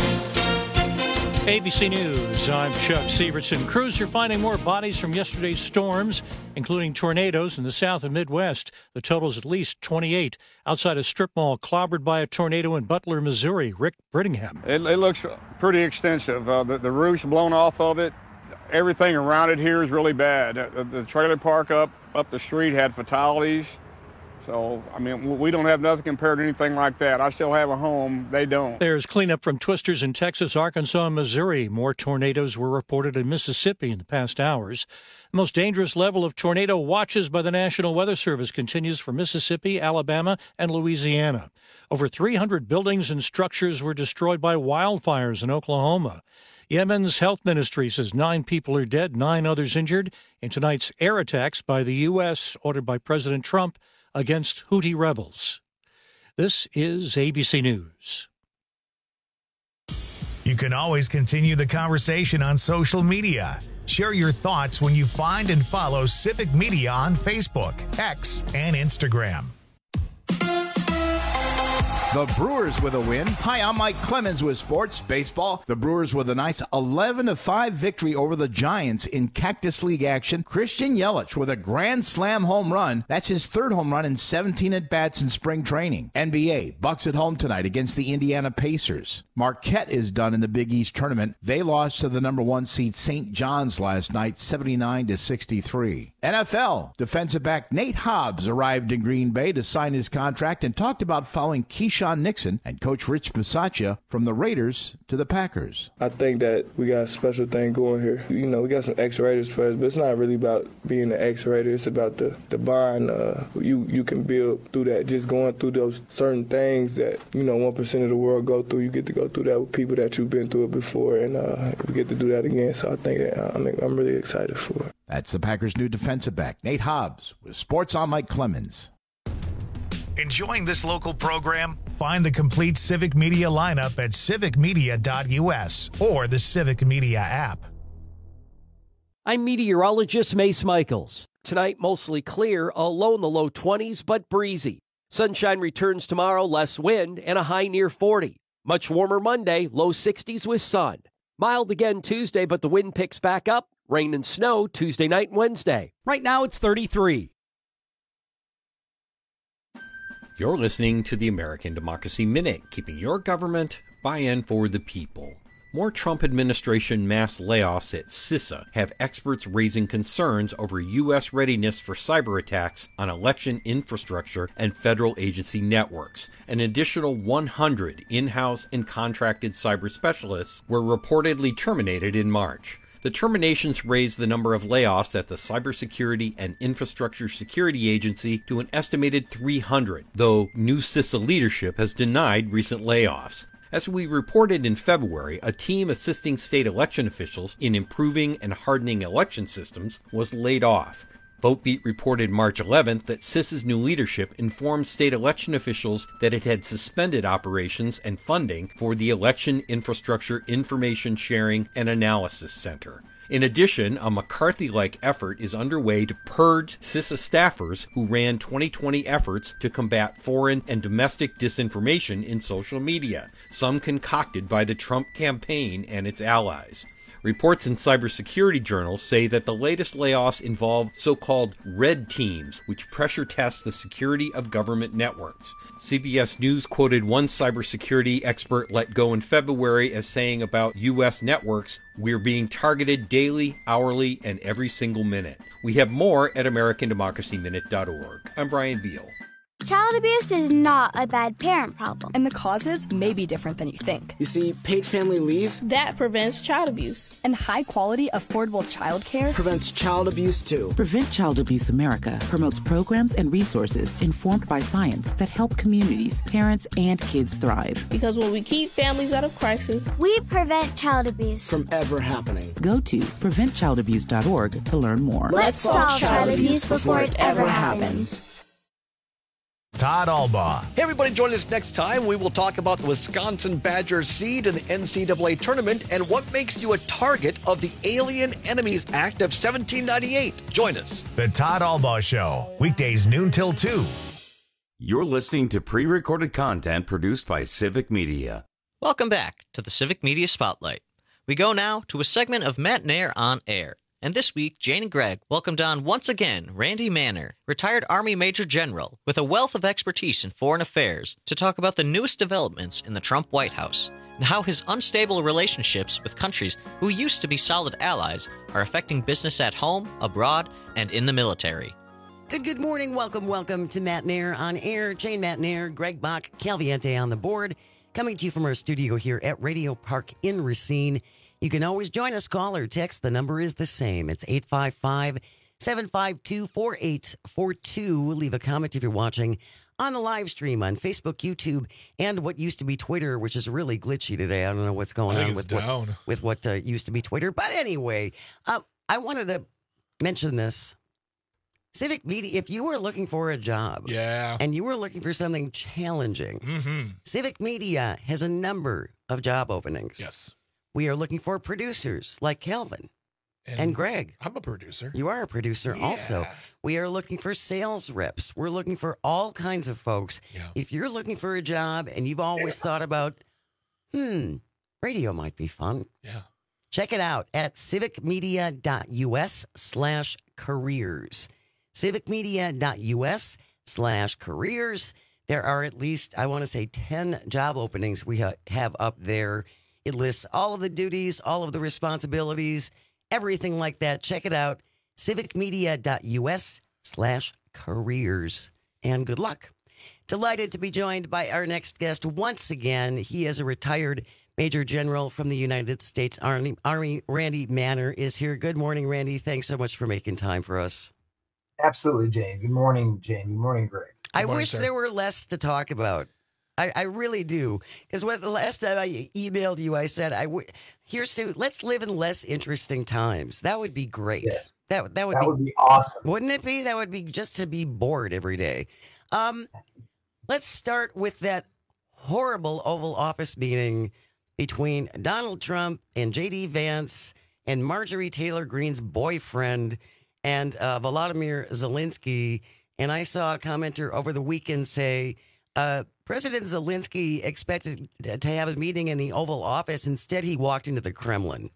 A B C News, I'm Chuck Severson. Crews are finding more bodies from yesterday's storms, including tornadoes in the south and Midwest. The total is at least twenty-eight. Outside a strip mall clobbered by a tornado in Butler, Missouri. Rick Brittingham. It, it looks pretty extensive. Uh, the, the roof's blown off of it. Everything around it here is really bad. The, the trailer park up, up the street had fatalities. So, I mean, we don't have nothing compared to anything like that. I still have a home. They don't. There's cleanup from twisters in Texas, Arkansas, and Missouri. More tornadoes were reported in Mississippi in the past hours. The most dangerous level of tornado watches by the National Weather Service continues for Mississippi, Alabama, and Louisiana. Over three hundred buildings and structures were destroyed by wildfires in Oklahoma. Yemen's health ministry says nine people are dead, nine others injured in tonight's air attacks by the U S ordered by President Trump against Houthi rebels. This is A B C News. You can always continue the conversation on social media. Share your thoughts when you find and follow Civic Media on Facebook, X, and Instagram. The Brewers with a win. Hi, I'm Mike Clemens with Sports Baseball. The Brewers with a nice eleven to five victory over the Giants in Cactus League action. Christian Yelich with a grand slam home run. That's his third home run in seventeen at-bats in spring training. N B A, Bucks at home tonight against the Indiana Pacers. Marquette is done in the Big East tournament. They lost to the number one seed Saint John's last night, seventy-nine to sixty-three. N F L, defensive back Nate Hobbs arrived in Green Bay to sign his contract and talked about following Keyshawn Nixon and Coach Rich Bisaccia from the Raiders to the Packers. I think that we got a special thing going here. You know, we got some ex-Raiders players, but it's not really about being an ex-Raider. It's about the, the bond uh, you, you can build through that, just going through those certain things that, you know, one percent of the world go through. You get to go through that with people that you've been through it before, and uh, we get to do that again. So I think uh, I'm, I'm really excited for it. That's the Packers' new defensive back, Nate Hobbs, with Sports on Mike Clemens. Enjoying this local program? Find the complete Civic Media lineup at civic media dot U S or the Civic Media app. I'm meteorologist Mace Michaels. Tonight, mostly clear, a low in the low twenties, but breezy. Sunshine returns tomorrow, less wind, and a high near forty. Much warmer Monday, low sixties with sun. Mild again Tuesday, but the wind picks back up. Rain and snow Tuesday night and Wednesday. Right now, it's thirty-three. You're listening to the American Democracy Minute, keeping your government by-in for the people. More Trump administration mass layoffs at CISA have experts raising concerns over U S readiness for cyber attacks on election infrastructure and federal agency networks. An additional one hundred in-house and contracted cyber specialists were reportedly terminated in March. The terminations raised the number of layoffs at the Cybersecurity and Infrastructure Security Agency to an estimated three hundred, though new CISA leadership has denied recent layoffs. As we reported in February, a team assisting state election officials in improving and hardening election systems was laid off. VoteBeat reported March eleventh that CISA's new leadership informed state election officials that it had suspended operations and funding for the Election Infrastructure Information Sharing and Analysis Center. In addition, a McCarthy-like effort is underway to purge CISA staffers who ran twenty twenty efforts to combat foreign and domestic disinformation in social media, some concocted by the Trump campaign and its allies. Reports in cybersecurity journals say that the latest layoffs involve so-called red teams, which pressure test the security of government networks. C B S News quoted one cybersecurity expert let go in February as saying about U S networks, "We're being targeted daily, hourly, and every single minute." We have more at american democracy minute dot org. I'm Brian Beal. Child abuse is not a bad parent problem. And the causes may be different than you think. You see, paid family leave, that prevents child abuse. And high-quality, affordable child care prevents child abuse, too. Prevent Child Abuse America promotes programs and resources informed by science that help communities, parents, and kids thrive. Because when we keep families out of crisis, we prevent child abuse from ever happening. Go to prevent child abuse dot org to learn more. Let's solve child abuse before it ever happens. Todd Albaugh. Hey, everybody, join us next time. We will talk about the Wisconsin Badgers seed in the N C double A tournament and what makes you a target of the Alien Enemies Act of seventeen ninety-eight. Join us. The Todd Albaugh Show, weekdays noon till two. You're listening to pre-recorded content produced by Civic Media. Welcome back to the Civic Media Spotlight. We go now to a segment of Matt Nair on Air. And this week, Jane and Greg welcomed on once again Randy Manner, retired Army Major General with a wealth of expertise in foreign affairs, to talk about the newest developments in the Trump White House and how his unstable relationships with countries who used to be solid allies are affecting business at home, abroad, and in the military. Good, good morning. Welcome, welcome to Matt Nair on Air. Jane Matt Nair, Greg Bach, Calviente on the board, coming to you from our studio here at Radio Park in Racine. You can always join us, call or text. The number is the same. It's eight five five, seven five two, four eight four two. Leave a comment if you're watching on the live stream on Facebook, YouTube, and what used to be Twitter, which is really glitchy today. I don't know what's going I think on it's with down. what, with what uh, used to be Twitter. But anyway, uh, I wanted to mention this. Civic Media, if you were looking for a job yeah. and you were looking for something challenging, mm-hmm. Civic Media has a number of job openings. Yes. We are looking for producers like Calvin and, and Greg. I'm a producer. You are a producer yeah. also. We are looking for sales reps. We're looking for all kinds of folks. Yeah. If you're looking for a job and you've always thought about, hmm, radio might be fun. Yeah. Check it out at civicmedia.us slash careers. civicmedia.us slash careers. There are at least, I want to say, ten job openings we ha- have up there. It lists all of the duties, all of the responsibilities, everything like that. Check it out, civicmedia.us slash careers. And good luck. Delighted to be joined by our next guest once again. He is a retired Major General from the United States Army. Army Randy Manner is here. Good morning, Randy. Thanks so much for making time for us. Absolutely, Jane. Good morning, Jane. Good morning, Greg. I Good morning, wish sir. there were less to talk about. I, I really do. Because the last time I emailed you, I said, "I w- here's to let's live in less interesting times." That would be great. Yes. That that would That be, would be awesome. Wouldn't it be? That would be just to be bored every day. Um, let's start with that horrible Oval Office meeting between Donald Trump and J D Vance and Marjorie Taylor Greene's boyfriend and uh, Volodymyr Zelensky. And I saw a commenter over the weekend say, uh, President Zelensky expected to have a meeting in the Oval Office. Instead, he walked into the Kremlin.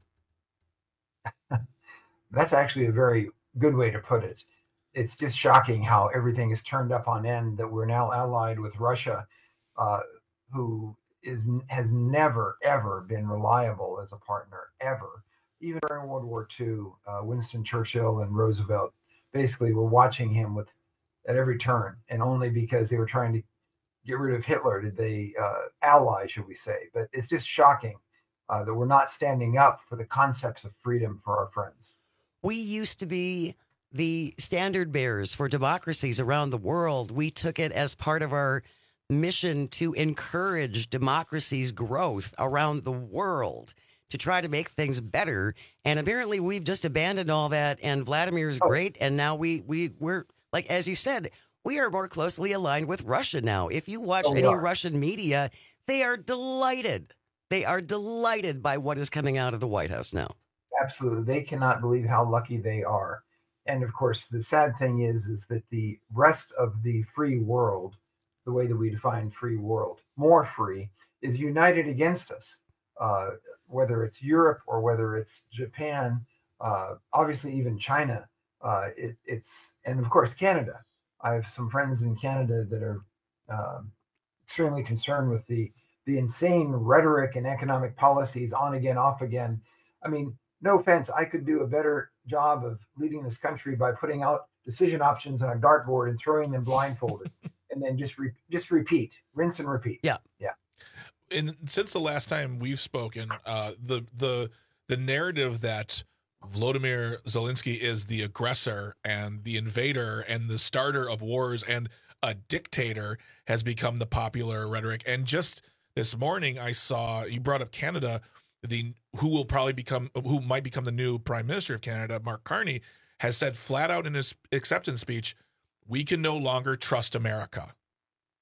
That's actually a very good way to put it. It's just shocking how everything is turned up on end, that we're now allied with Russia, uh, who is has never, ever been reliable as a partner, ever. Even during World War Two, uh, Winston Churchill and Roosevelt basically were watching him with at every turn, and only because they were trying to get rid of Hitler did they uh, ally, should we say. But it's just shocking uh, that we're not standing up for the concepts of freedom for our friends. We used to be the standard bearers for democracies around the world. We took it as part of our mission to encourage democracy's growth around the world, to try to make things better. And apparently we've just abandoned all that, and Vladimir's Oh. great. And now we, we, we're, like, as you said, we are more closely aligned with Russia now. If you watch Oh, we any are. Russian media, they are delighted. They are delighted by what is coming out of the White House now. Absolutely. They cannot believe how lucky they are. And of course, the sad thing is, is that the rest of the free world, the way that we define free world, more free, is united against us. Uh, whether it's Europe or whether it's Japan, uh, obviously even China, uh, it, it's, and of course, Canada. I have some friends in Canada that are um, extremely concerned with the, the insane rhetoric and economic policies on again, off again. I mean, no offense, I could do a better job of leading this country by putting out decision options on a dartboard and throwing them blindfolded, and then just re- just repeat, rinse and repeat. Yeah, yeah. And since the last time we've spoken, uh, the the the narrative that Volodymyr Zelensky is the aggressor and the invader and the starter of wars and a dictator has become the popular rhetoric. And just this morning, I saw you brought up Canada. The who will probably become who might become the new Prime Minister of Canada, Mark Carney, has said flat out in his acceptance speech, "We can no longer trust America."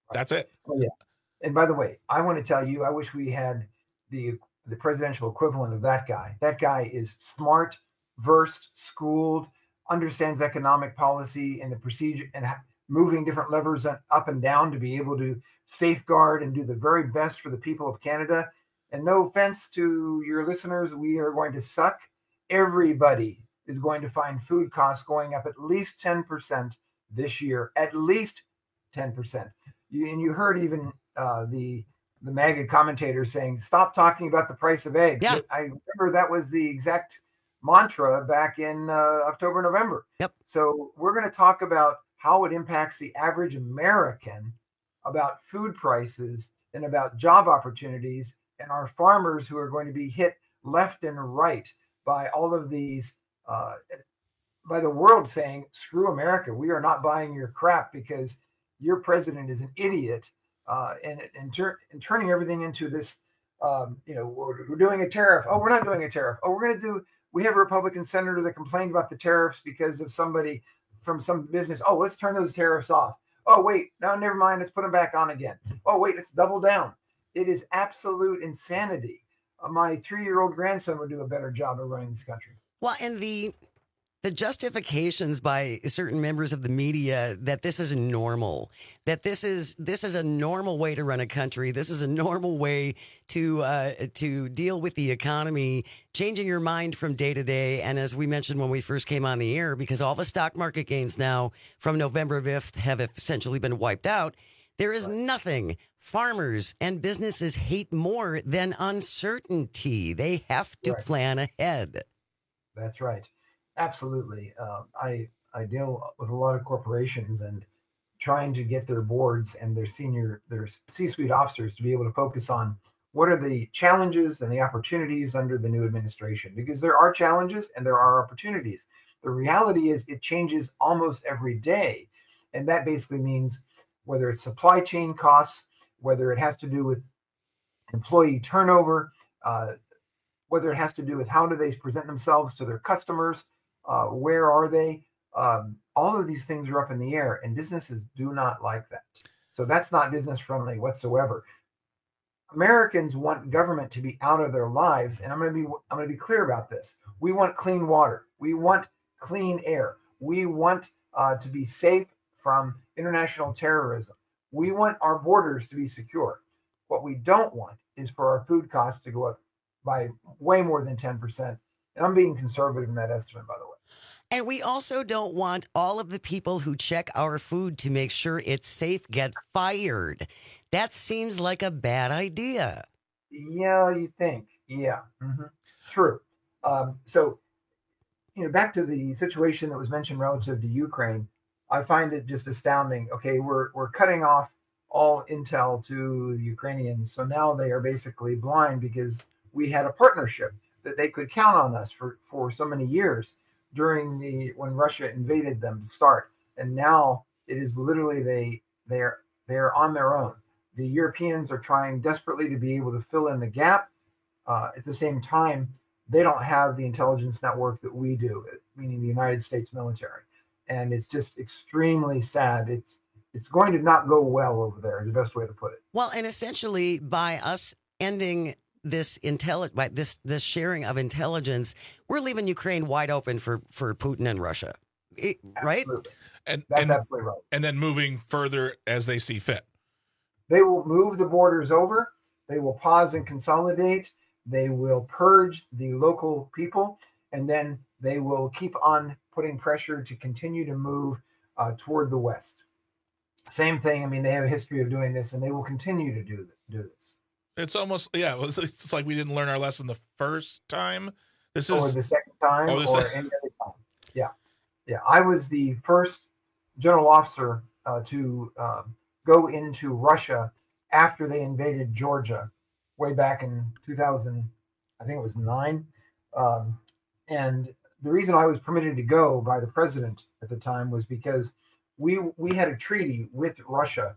That's it. Oh, yeah. And by the way, I want to tell you, I wish we had the the presidential equivalent of that guy. That guy is smart, versed, schooled, understands economic policy and the procedure and ha- moving different levers up and down to be able to safeguard and do the very best for the people of Canada. And no offense to your listeners, we are going to suck. Everybody is going to find food costs going up at least ten percent this year, at least ten percent. You, and you heard even uh, the the MAGA commentators saying, stop talking about the price of eggs. Yeah. I remember that was the exact mantra back in uh, October, November. Yep. So we're going to talk about how it impacts the average American, about food prices and about job opportunities, and our farmers who are going to be hit left and right by all of these, uh, by the world saying, screw America, we are not buying your crap because your president is an idiot, uh, and, and, tur- and turning everything into this, um, you know, we're, we're doing a tariff. Oh, we're not doing a tariff. Oh, we're going to do, we have a Republican senator that complained about the tariffs because of somebody from some business. Oh, let's turn those tariffs off. Oh, wait, no, never mind. Let's put them back on again. Oh, wait, let's double down. It is absolute insanity. Uh, my three-year-old grandson would do a better job of running this country. Well, and the the justifications by certain members of the media that this is normal, that this is this is a normal way to run a country, this is a normal way to uh, to deal with the economy, changing your mind from day to day. And as we mentioned when we first came on the air, because all the stock market gains now from November fifth have essentially been wiped out, there is nothing farmers and businesses hate more than uncertainty. They have to Right. plan ahead. That's right. Absolutely. Um, I I deal with a lot of corporations and trying to get their boards and their senior, their C-suite officers to be able to focus on what are the challenges and the opportunities under the new administration, because there are challenges and there are opportunities. The reality is it changes almost every day. And that basically means whether it's supply chain costs, whether it has to do with employee turnover, uh, whether it has to do with how do they present themselves to their customers, uh, where are they? Um, all of these things are up in the air, and businesses do not like that. So that's not business friendly whatsoever. Americans want government to be out of their lives, and I'm going to be I'm going to be clear about this. We want clean water. We want clean air. We want uh, to be safe from international terrorism. We want our borders to be secure. What we don't want is for our food costs to go up by way more than ten percent. And I'm being conservative in that estimate, by the way. And we also don't want all of the people who check our food to make sure it's safe get fired. That seems like a bad idea. Yeah, you think. Yeah, hmm true. Um, so, you know, back to the situation that was mentioned relative to Ukraine, I find it just astounding. Okay, we're we're cutting off all intel to the Ukrainians, so now they are basically blind because we had a partnership that they could count on us for, for so many years during the when Russia invaded them to start, and now it is literally they they're they're on their own. The Europeans are trying desperately to be able to fill in the gap. Uh, at the same time, they don't have the intelligence network that we do, meaning the United States military, and it's just extremely sad. It's it's going to not go well over there, is the best way to put it. Well, and essentially by us ending this intelli- by this this sharing of intelligence, we're leaving Ukraine wide open for, for Putin and Russia, It- right? Absolutely. And That's and, absolutely right. and then moving further as they see fit. They will move the borders over. They will pause and consolidate. They will purge the local people, and then they will keep on putting pressure to continue to move uh, toward the west. Same thing. I mean, they have a history of doing this, and they will continue to do do this. It's almost yeah. It was, it's like we didn't learn our lesson the first time. This Or is the second time, Oh, the or sec- any other time. Yeah, yeah. I was the first general officer uh, to um, go into Russia after they invaded Georgia, way back in two thousand. I think it was nine. Um, and the reason I was permitted to go by the president at the time was because we we had a treaty with Russia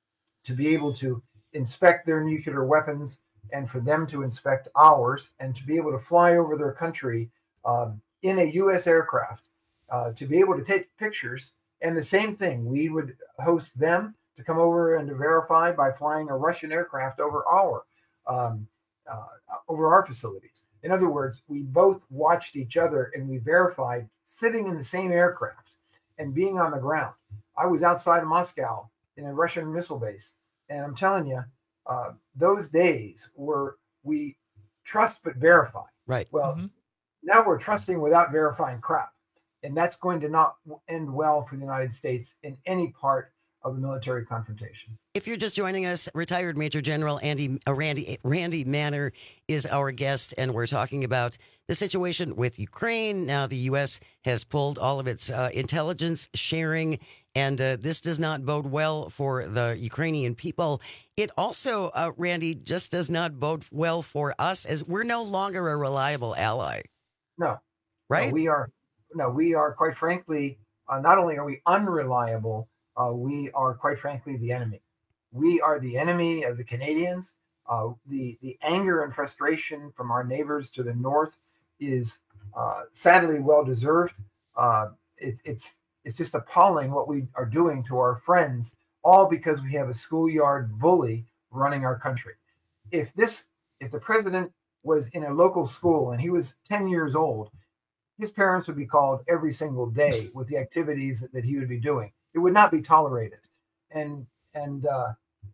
to be able to inspect their nuclear weapons and for them to inspect ours and to be able to fly over their country um, in a U S aircraft uh, to be able to take pictures. And the same thing, we would host them to come over and to verify by flying a Russian aircraft over our um, uh, over our facilities. In other words, we both watched each other and we verified sitting in the same aircraft and being on the ground. I was outside of Moscow in a Russian missile base, and I'm telling you, uh, those days were we trust but verify. Right. Well, now we're trusting without verifying crap, and that's going to not end well for the United States in any part of the military confrontation. If you're just joining us, retired Major General Andy uh, Randy Randy Manner is our guest, and we're talking about the situation with Ukraine. Now, the U S has pulled all of its uh, intelligence sharing, and uh, this does not bode well for the Ukrainian people. It also, uh, Randy, just does not bode well for us, as we're no longer a reliable ally. No, right? No, we are. No, we are. Quite frankly, uh, not only are we unreliable. Uh, we are, quite frankly, the enemy. We are the enemy of the Canadians. Uh, the the anger and frustration from our neighbors to the north is uh, sadly well deserved. Uh, it, it's it's just appalling what we are doing to our friends, all because we have a schoolyard bully running our country. If this, if the president was in a local school and he was ten years old, his parents would be called every single day with the activities that he would be doing. It would not be tolerated. And and uh,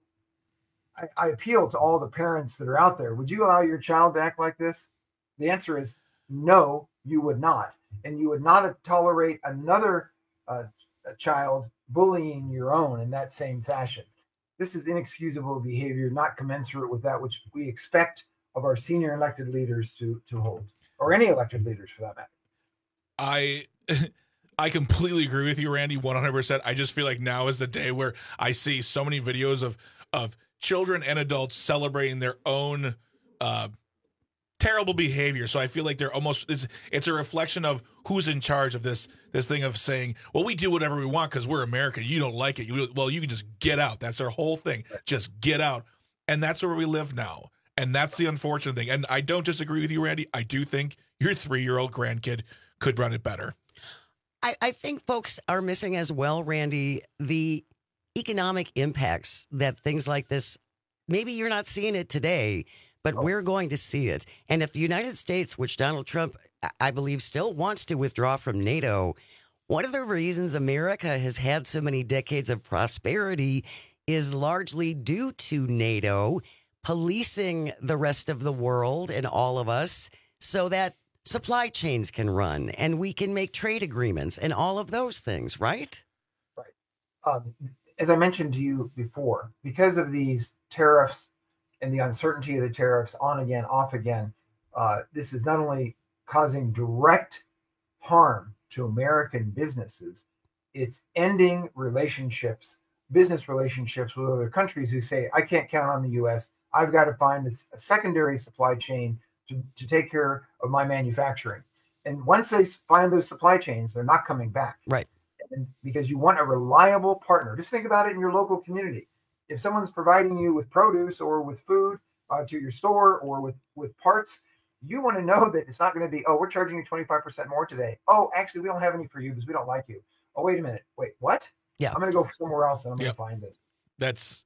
I, I appeal to all the parents that are out there. Would you allow your child to act like this? The answer is no, you would not. And you would not tolerate another uh, child bullying your own in that same fashion. This is inexcusable behavior, not commensurate with that which we expect of our senior elected leaders to, to hold, or any elected leaders for that matter. I... I completely agree with you, Randy, one hundred percent. I just feel like now is the day where I see so many videos of of children and adults celebrating their own uh, terrible behavior. So I feel like they're almost it's it's a reflection of who's in charge of this this thing of saying, well, we do whatever we want because we're American. You don't like it. You, well, you can just get out. That's their whole thing. Just get out. And that's where we live now. And that's the unfortunate thing. And I don't disagree with you, Randy. I do think your three-year-old grandkid could run it better. I, I think folks are missing as well, Randy, the economic impacts that things like this, maybe you're not seeing it today, but we're going to see it. And if the United States, which Donald Trump, I believe, still wants to withdraw from NATO, one of the reasons America has had so many decades of prosperity is largely due to NATO policing the rest of the world and all of us so that supply chains can run and we can make trade agreements and all of those things, right? Right. Um, as I mentioned to you before, because of these tariffs and the uncertainty of the tariffs on again, off again, uh, this is not only causing direct harm to American businesses, it's ending relationships, business relationships with other countries who say, I can't count on the U S. I've got to find a, a secondary supply chain To, to take care of my manufacturing. And once they find those supply chains, they're not coming back. Right. And because you want a reliable partner. Just think about it in your local community. If someone's providing you with produce or with food uh, to your store or with, with parts, you want to know that it's not going to be, oh, we're charging you twenty-five percent more today. Oh, actually, we don't have any for you because we don't like you. Oh, wait a minute. Wait, what? Yeah. I'm going to go somewhere else and I'm going Yep. to find this. That's...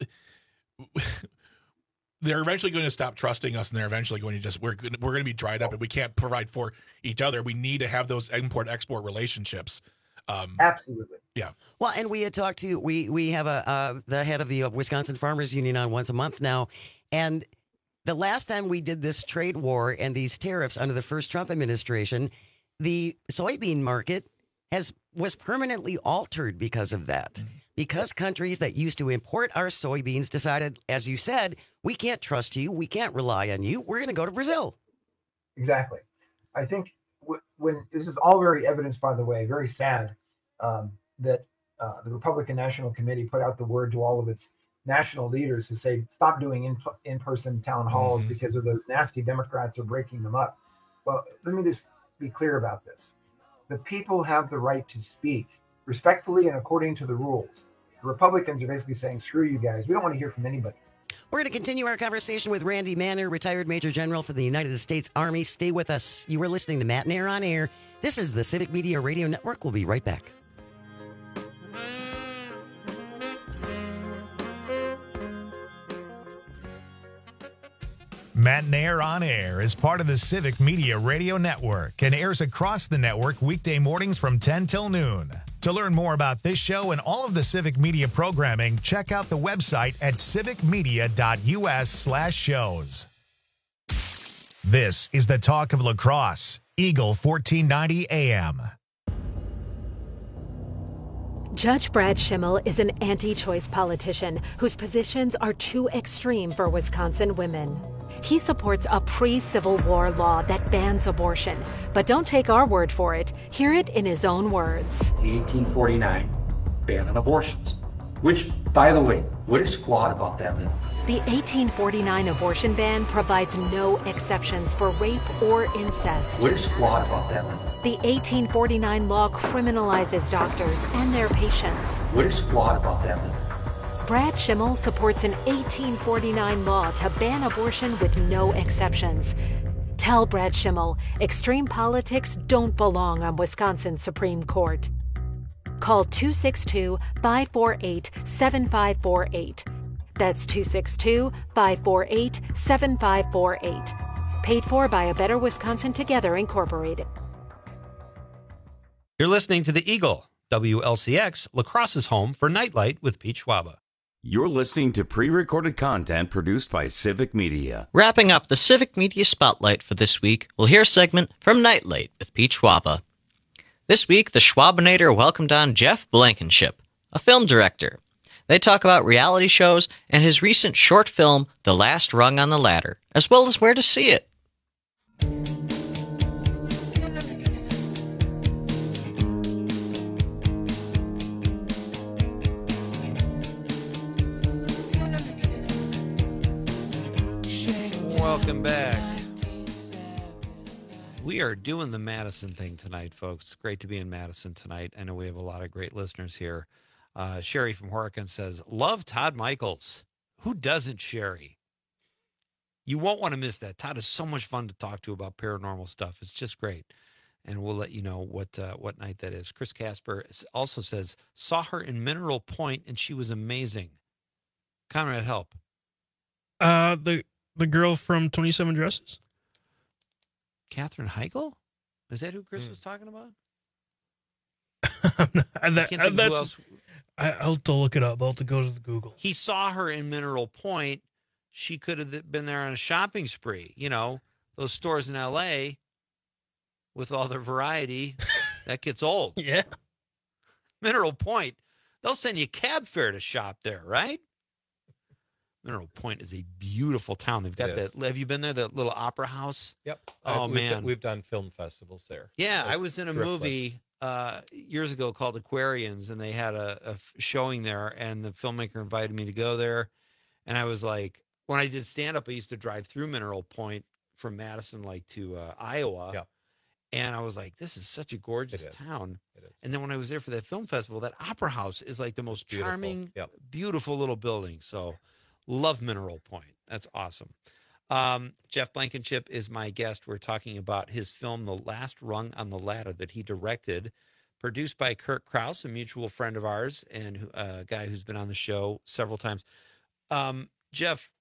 They're eventually going to stop trusting us, and they're eventually going to just we're we're going to be dried up, and we can't provide for each other. We need to have those import-export relationships. Um, Absolutely. Yeah. Well, and we had talked to we we have a uh, the head of the Wisconsin Farmers Union on once a month now, and the last time we did this trade war and these tariffs under the first Trump administration, the soybean market has was permanently altered because of that. Mm-hmm. Because countries that used to import our soybeans decided, as you said, we can't trust you, we can't rely on you, we're going to go to Brazil. Exactly. I think w- when this is all very evidenced, by the way, very sad um, that uh, the Republican National Committee put out the word to all of its national leaders to say, stop doing in, in-person town halls Mm-hmm. because of those nasty Democrats are breaking them up. Well, let me just be clear about this. The people have the right to speak respectfully and according to the rules. The Republicans are basically saying, screw you guys. We don't want to hear from anybody. We're going to continue our conversation with Randy Manner, retired Major General for the United States Army. Stay with us. You are listening to Matt and Air on Air. This is the Civic Media Radio Network. We'll be right back. Matinaire on Air is part of the Civic Media Radio Network and airs across the network weekday mornings from ten till noon. To learn more about this show and all of the Civic Media programming, check out the website at civicmedia.us slash shows. This is the Talk of Lacrosse, Eagle fourteen ninety A M. Judge Brad Schimmel is an anti-choice politician whose positions are too extreme for Wisconsin women. He supports a pre-Civil War law that bans abortion. But don't take our word for it. Hear it in his own words. The eighteen forty-nine ban on abortions, which, by the way, what is flawed about that bill? The eighteen forty-nine abortion ban provides no exceptions for rape or incest. What is flawed about that bill? The eighteen forty-nine law criminalizes doctors and their patients. What is flawed about that bill? Brad Schimmel supports an eighteen forty-nine law to ban abortion with no exceptions. Tell Brad Schimmel extreme politics don't belong on Wisconsin's Supreme Court. Call two six two, five four eight, seven five four eight. That's two six two, five four eight, seven five four eight. Paid for by A Better Wisconsin Together, Incorporated. You're listening to the Eagle, W L C X, Lacrosse's home for Nightlight with Pete Schwaba. You're listening to pre-recorded content produced by Civic Media. Wrapping up the Civic Media Spotlight for this week, we'll hear a segment from Nightlight with Pete Schwaba. This week, the Schwabinator welcomed on Jeff Blankenship, a film director. They talk about reality shows and his recent short film, The Last Rung on the Ladder, as well as where to see it. Welcome back. We are doing the Madison thing tonight, folks. It's great to be in Madison tonight. I know we have a lot of great listeners here. Uh, Sherry from Horicon says, love Todd Michaels. Who doesn't, Sherry? You won't want to miss that. Todd is so much fun to talk to about paranormal stuff. It's just great. And we'll let you know what uh, what night that is. Chris Casper also says, saw her in Mineral Point, and she was amazing. Conrad, help. Uh, the the girl from twenty-seven Dresses? Katherine Heigl? Is that who Chris was talking about? that, I can't think that's, who else. I, I'll have to look it up. I'll have to go to the Google. He saw her in Mineral Point. She could have been there on a shopping spree. You know, those stores in L A with all their variety, that gets old. Yeah. Mineral Point, they'll send you cab fare to shop there, right? Mineral Point is a beautiful town. They've got It that. Have you been there? That little opera house? Yep. Oh, Uh, we've man. done- we've done film festivals there. Yeah, Like I was in a Driftless. movie uh, years ago called Aquarians, and they had a, a f- showing there, and the filmmaker invited me to go there. And I was like, when I did stand-up, I used to drive through Mineral Point from Madison, like to uh, Iowa. Yeah. And I was like, this is such a gorgeous It is. town. It is. And then when I was there for that film festival, that opera house is like the most Beautiful. charming, Yep. beautiful little building. So love Mineral Point. That's awesome. Um, Jeff Blankenship is my guest. We're talking about his film, The Last Rung on the Ladder, that he directed, produced by Kirk Krause, a mutual friend of ours and who- a guy who's been on the show several times. Um, Jeff,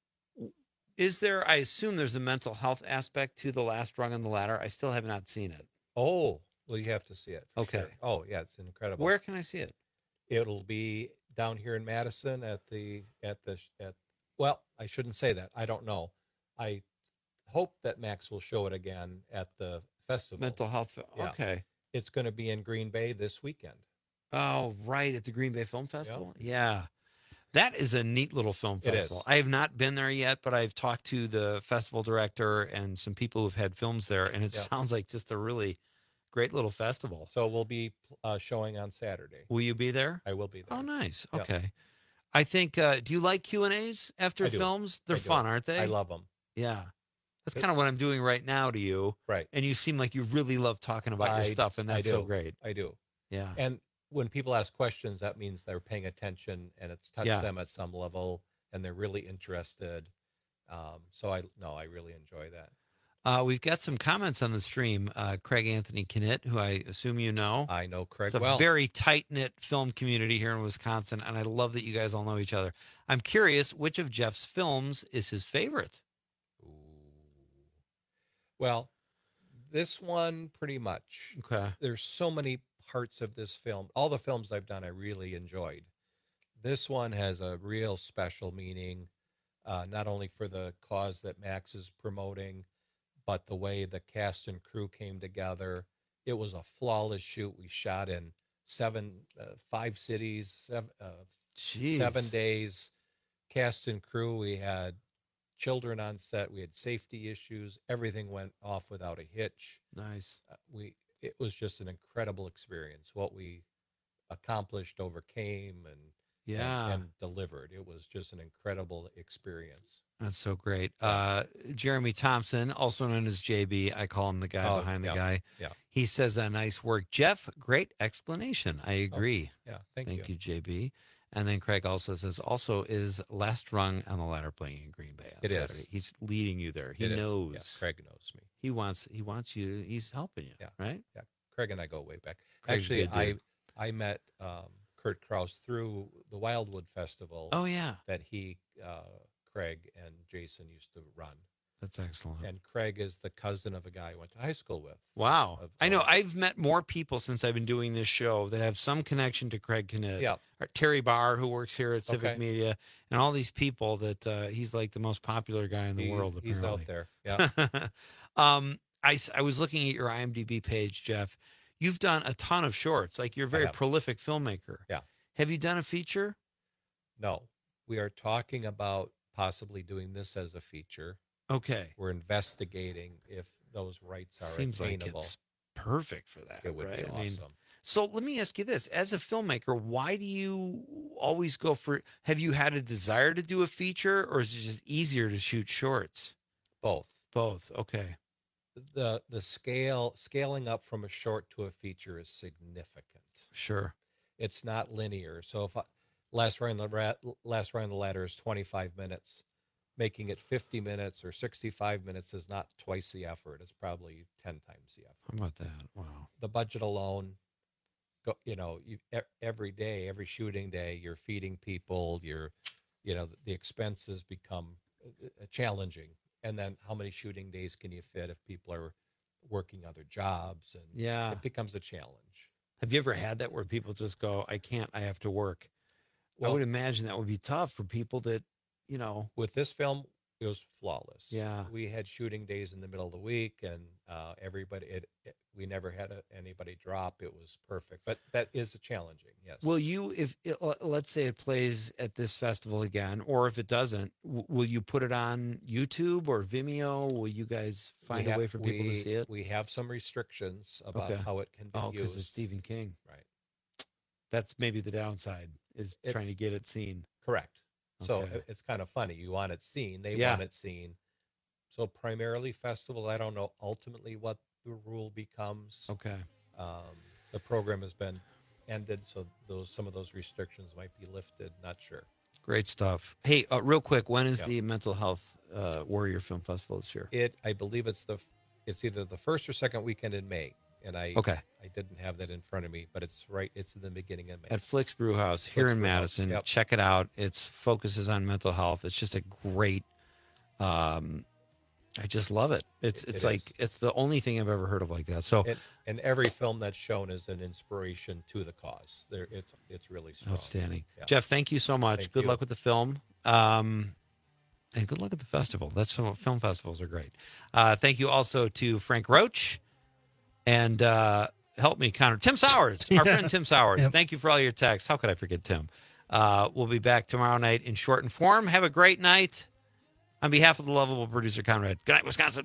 is there, I assume there's a mental health aspect to The Last Rung on the Ladder. I still have not seen it. Oh, well, you have to see it. for Okay. sure. Oh, yeah, it's incredible. Where can I see it? It'll be down here in Madison at the at the at. Well, I shouldn't say that. I don't know. I hope that Max will show it again at the festival. Mental health. Yeah. Okay. It's going to be in Green Bay this weekend. Oh, right, at the Green Bay Film Festival? Yeah. That is a neat little film It is. festival. I have not been there yet, but I've talked to the festival director and some people who've had films there, and it Yeah. sounds like just a really great little festival. So we'll be uh, showing on Saturday. Will you be there? I will be there. Oh, nice. Yeah. Okay. I think, uh, do you like Q and A's after I do. films? They're I do. fun, aren't they? I love them. Yeah. That's It- kind of what I'm doing right now to you. Right. And you seem like you really love talking about your I- stuff, and I that's so do. great. I do. Yeah. And when people ask questions, that means they're paying attention and it's touched Yeah. them at some level and they're really interested. Um, so I no, I really enjoy that. Uh, we've got some comments on the stream. Uh, Craig Anthony Kinnett, who I assume you know. I know Craig It's a well. very tight-knit film community here in Wisconsin, and I love that you guys all know each other. I'm curious, which of Jeff's films is his favorite? Well, this one pretty much. Okay. There's so many parts of this film. All the films I've done, I really enjoyed. This one has a real special meaning, uh, not only for the cause that Max is promoting, but the way the cast and crew came together. It was a flawless shoot. We shot in seven, uh, five cities, seven, uh, seven days. Cast and crew, we had children on set. We had safety issues. Everything went off without a hitch. Nice. Uh, we it was just an incredible experience. What we accomplished, overcame, and Yeah. and, and delivered. It was just an incredible experience. That's so great. Uh, Jeremy Thompson, also known as J B, I call him the guy Oh, behind the yeah, guy. yeah. He says, uh, nice work. Jeff, great explanation. I agree. Oh, yeah, thank Thank you. you, J B. And then Craig also says, also is Last Rung on the Ladder playing in Green Bay on It is. Saturday. He's leading you there. He It is. knows. Yeah, Craig knows me. He wants he wants you. He's helping you, Yeah. right? Yeah. Craig and I go way back. Craig's a Actually, good I dude. I met um, Kurt Krause through the Wildwood Festival. Oh, yeah. That he, uh, Craig, and Jason used to run. That's excellent. And Craig is the cousin of a guy I went to high school with. Wow. Of- I know. of- I've met more people since I've been doing this show that have some connection to Craig Knitt. Yeah. Or Terry Barr, who works here at Civic Okay. Media, and all these people that uh, he's like the most popular guy in the He- world, he's apparently. out there. Yeah. um, I, s- I was looking at your IMDb page, Jeff. You've done a ton of shorts. Like, you're a very have. prolific filmmaker. Yeah. Have you done a feature? No, we are talking about possibly doing this as a feature. Okay. We're investigating if those rights are Seems like attainable. it's perfect for that. It would right? be I mean, awesome. so let me ask you this: as a filmmaker, why do you always go for? Have you had a desire to do a feature, or is it just easier to shoot shorts? Both. Both. Okay. the the scale scaling up from a short to a feature is significant. Sure. It's not linear. So if I, last run the rat last run the ladder is twenty-five minutes, making it fifty minutes or sixty-five minutes is not twice the effort. It's probably ten times the effort. How about that? Wow. The budget alone, go, you know, you, e- every day, every shooting day, you're feeding people. You're, you know, the expenses become uh, challenging. And then how many shooting days can you fit if people are working other jobs? And Yeah. it becomes a challenge. Have you ever had that where people just go, "I can't. I have to work"? I Well- would imagine that would be tough for people that, you know. With this film, it was flawless. Yeah. We had shooting days in the middle of the week, and uh, everybody, it, it, we never had a, anybody drop. It was perfect. But that is challenging, yes. Will you, if it, uh, let's say it plays at this festival again, or if it doesn't, w- will you put it on YouTube or Vimeo? Will you guys find We a have- way for people we- to see it? We have some restrictions about Okay. how it can be Oh, because used. it's Stephen King. Right. That's maybe the downside, is trying to It's- get it seen. Correct. So Okay. it- it's kind of funny. You want it seen. They Yeah. want it seen. So primarily festival. I don't know ultimately what the rule becomes. Okay. Um, the program has been ended, so those some of those restrictions might be lifted. Not sure. Great stuff. Hey, uh, real quick, when is Yeah. the Mental Health uh, Warrior Film Festival this year? It. I believe it's the. It's either the first or second weekend in May, and I. Okay. I didn't have that in front of me, but it's right. It's in the beginning of May. At Flicks Brew House here Flicks in Brew House, Madison. yep. Check it out. It's focuses on mental health. It's just a great. Um, I just love it. It's It- it's it like it's the only thing I've ever heard of like that. So And, and every film that's shown is an inspiration to the cause. There, it's it's really strong. outstanding, Yeah. Jeff. Thank you so much. Thank good you. luck with the film. Um, and good luck at the festival. That's film festivals are great. Uh, thank you also to Frank Roach and uh, help me counter Tim Sowers, our Yeah. friend Tim Sowers. Yep. Thank you for all your texts. How could I forget Tim? Uh, we'll be back tomorrow night in shortened form. Have a great night. On behalf of the lovable producer Conrad. Good night, Wisconsin.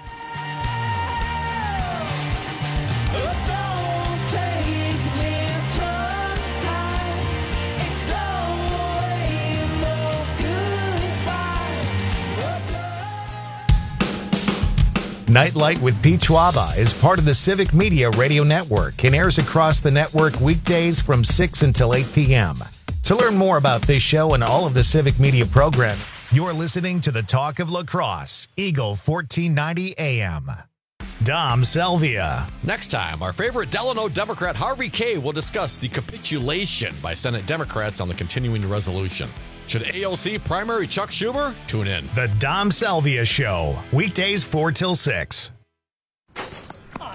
Nightlight with Pete Schwaba is part of the Civic Media Radio Network and airs across the network weekdays from six until eight p.m. To learn more about this show and all of the Civic Media program, you're listening to the Talk of La Crosse, Eagle fourteen ninety A M. Dom Selvia. Next time, our favorite Delano Democrat Harvey Kaye will discuss the capitulation by Senate Democrats on the continuing resolution. Should A O C primary Chuck Schumer? Tune in. The Dom Selvia Show, weekdays four till six.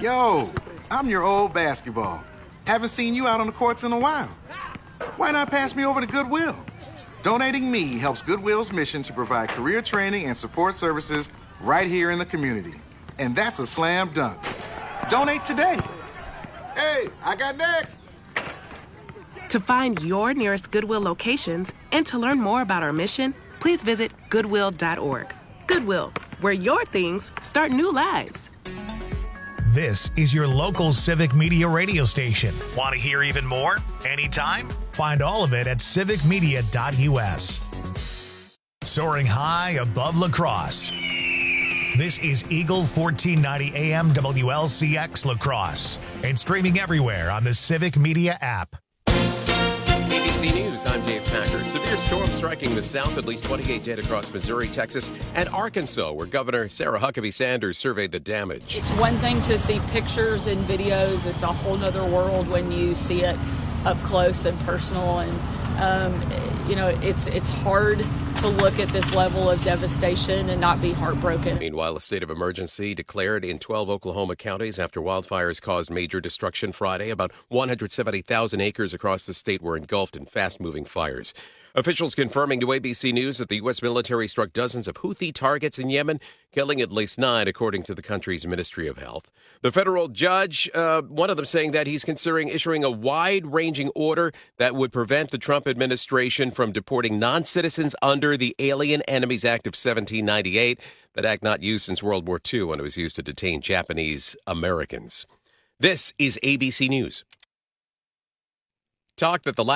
Yo, I'm your old basketball. Haven't seen you out on the courts in a while. Why not pass me over to Goodwill? Donating me helps Goodwill's mission to provide career training and support services right here in the community. And that's a slam dunk. Donate today. Hey, I got next. To find your nearest Goodwill locations and to learn more about our mission, please visit goodwill dot org. Goodwill, where your things start new lives. This is your local Civic Media radio station. Want to hear even more? Anytime? Find all of it at civic media dot u s. Soaring high above La Crosse. This is Eagle fourteen ninety A M W L C X La Crosse and streaming everywhere on the Civic Media app. A B C News, I'm Dave Packard. Severe storm striking the south, at least twenty-eight dead across Missouri, Texas, and Arkansas, where Governor Sarah Huckabee Sanders surveyed the damage. It's one thing to see pictures and videos. It's a whole nother world when you see it up close and personal. And, um, you know, it's it's hard to look at this level of devastation and not be heartbroken. Meanwhile, a state of emergency declared in twelve Oklahoma counties after wildfires caused major destruction Friday. About one hundred seventy thousand acres across the state were engulfed in fast-moving fires. Officials confirming to A B C News that the U S military struck dozens of Houthi targets in Yemen, killing at least nine, according to the country's Ministry of Health. The federal judge, uh, one of them saying that he's considering issuing a wide-ranging order that would prevent the Trump administration from deporting non-citizens under the Alien Enemies Act of seventeen ninety-eight, that act not used since World War Two when it was used to detain Japanese Americans. This is A B C News. Talk that the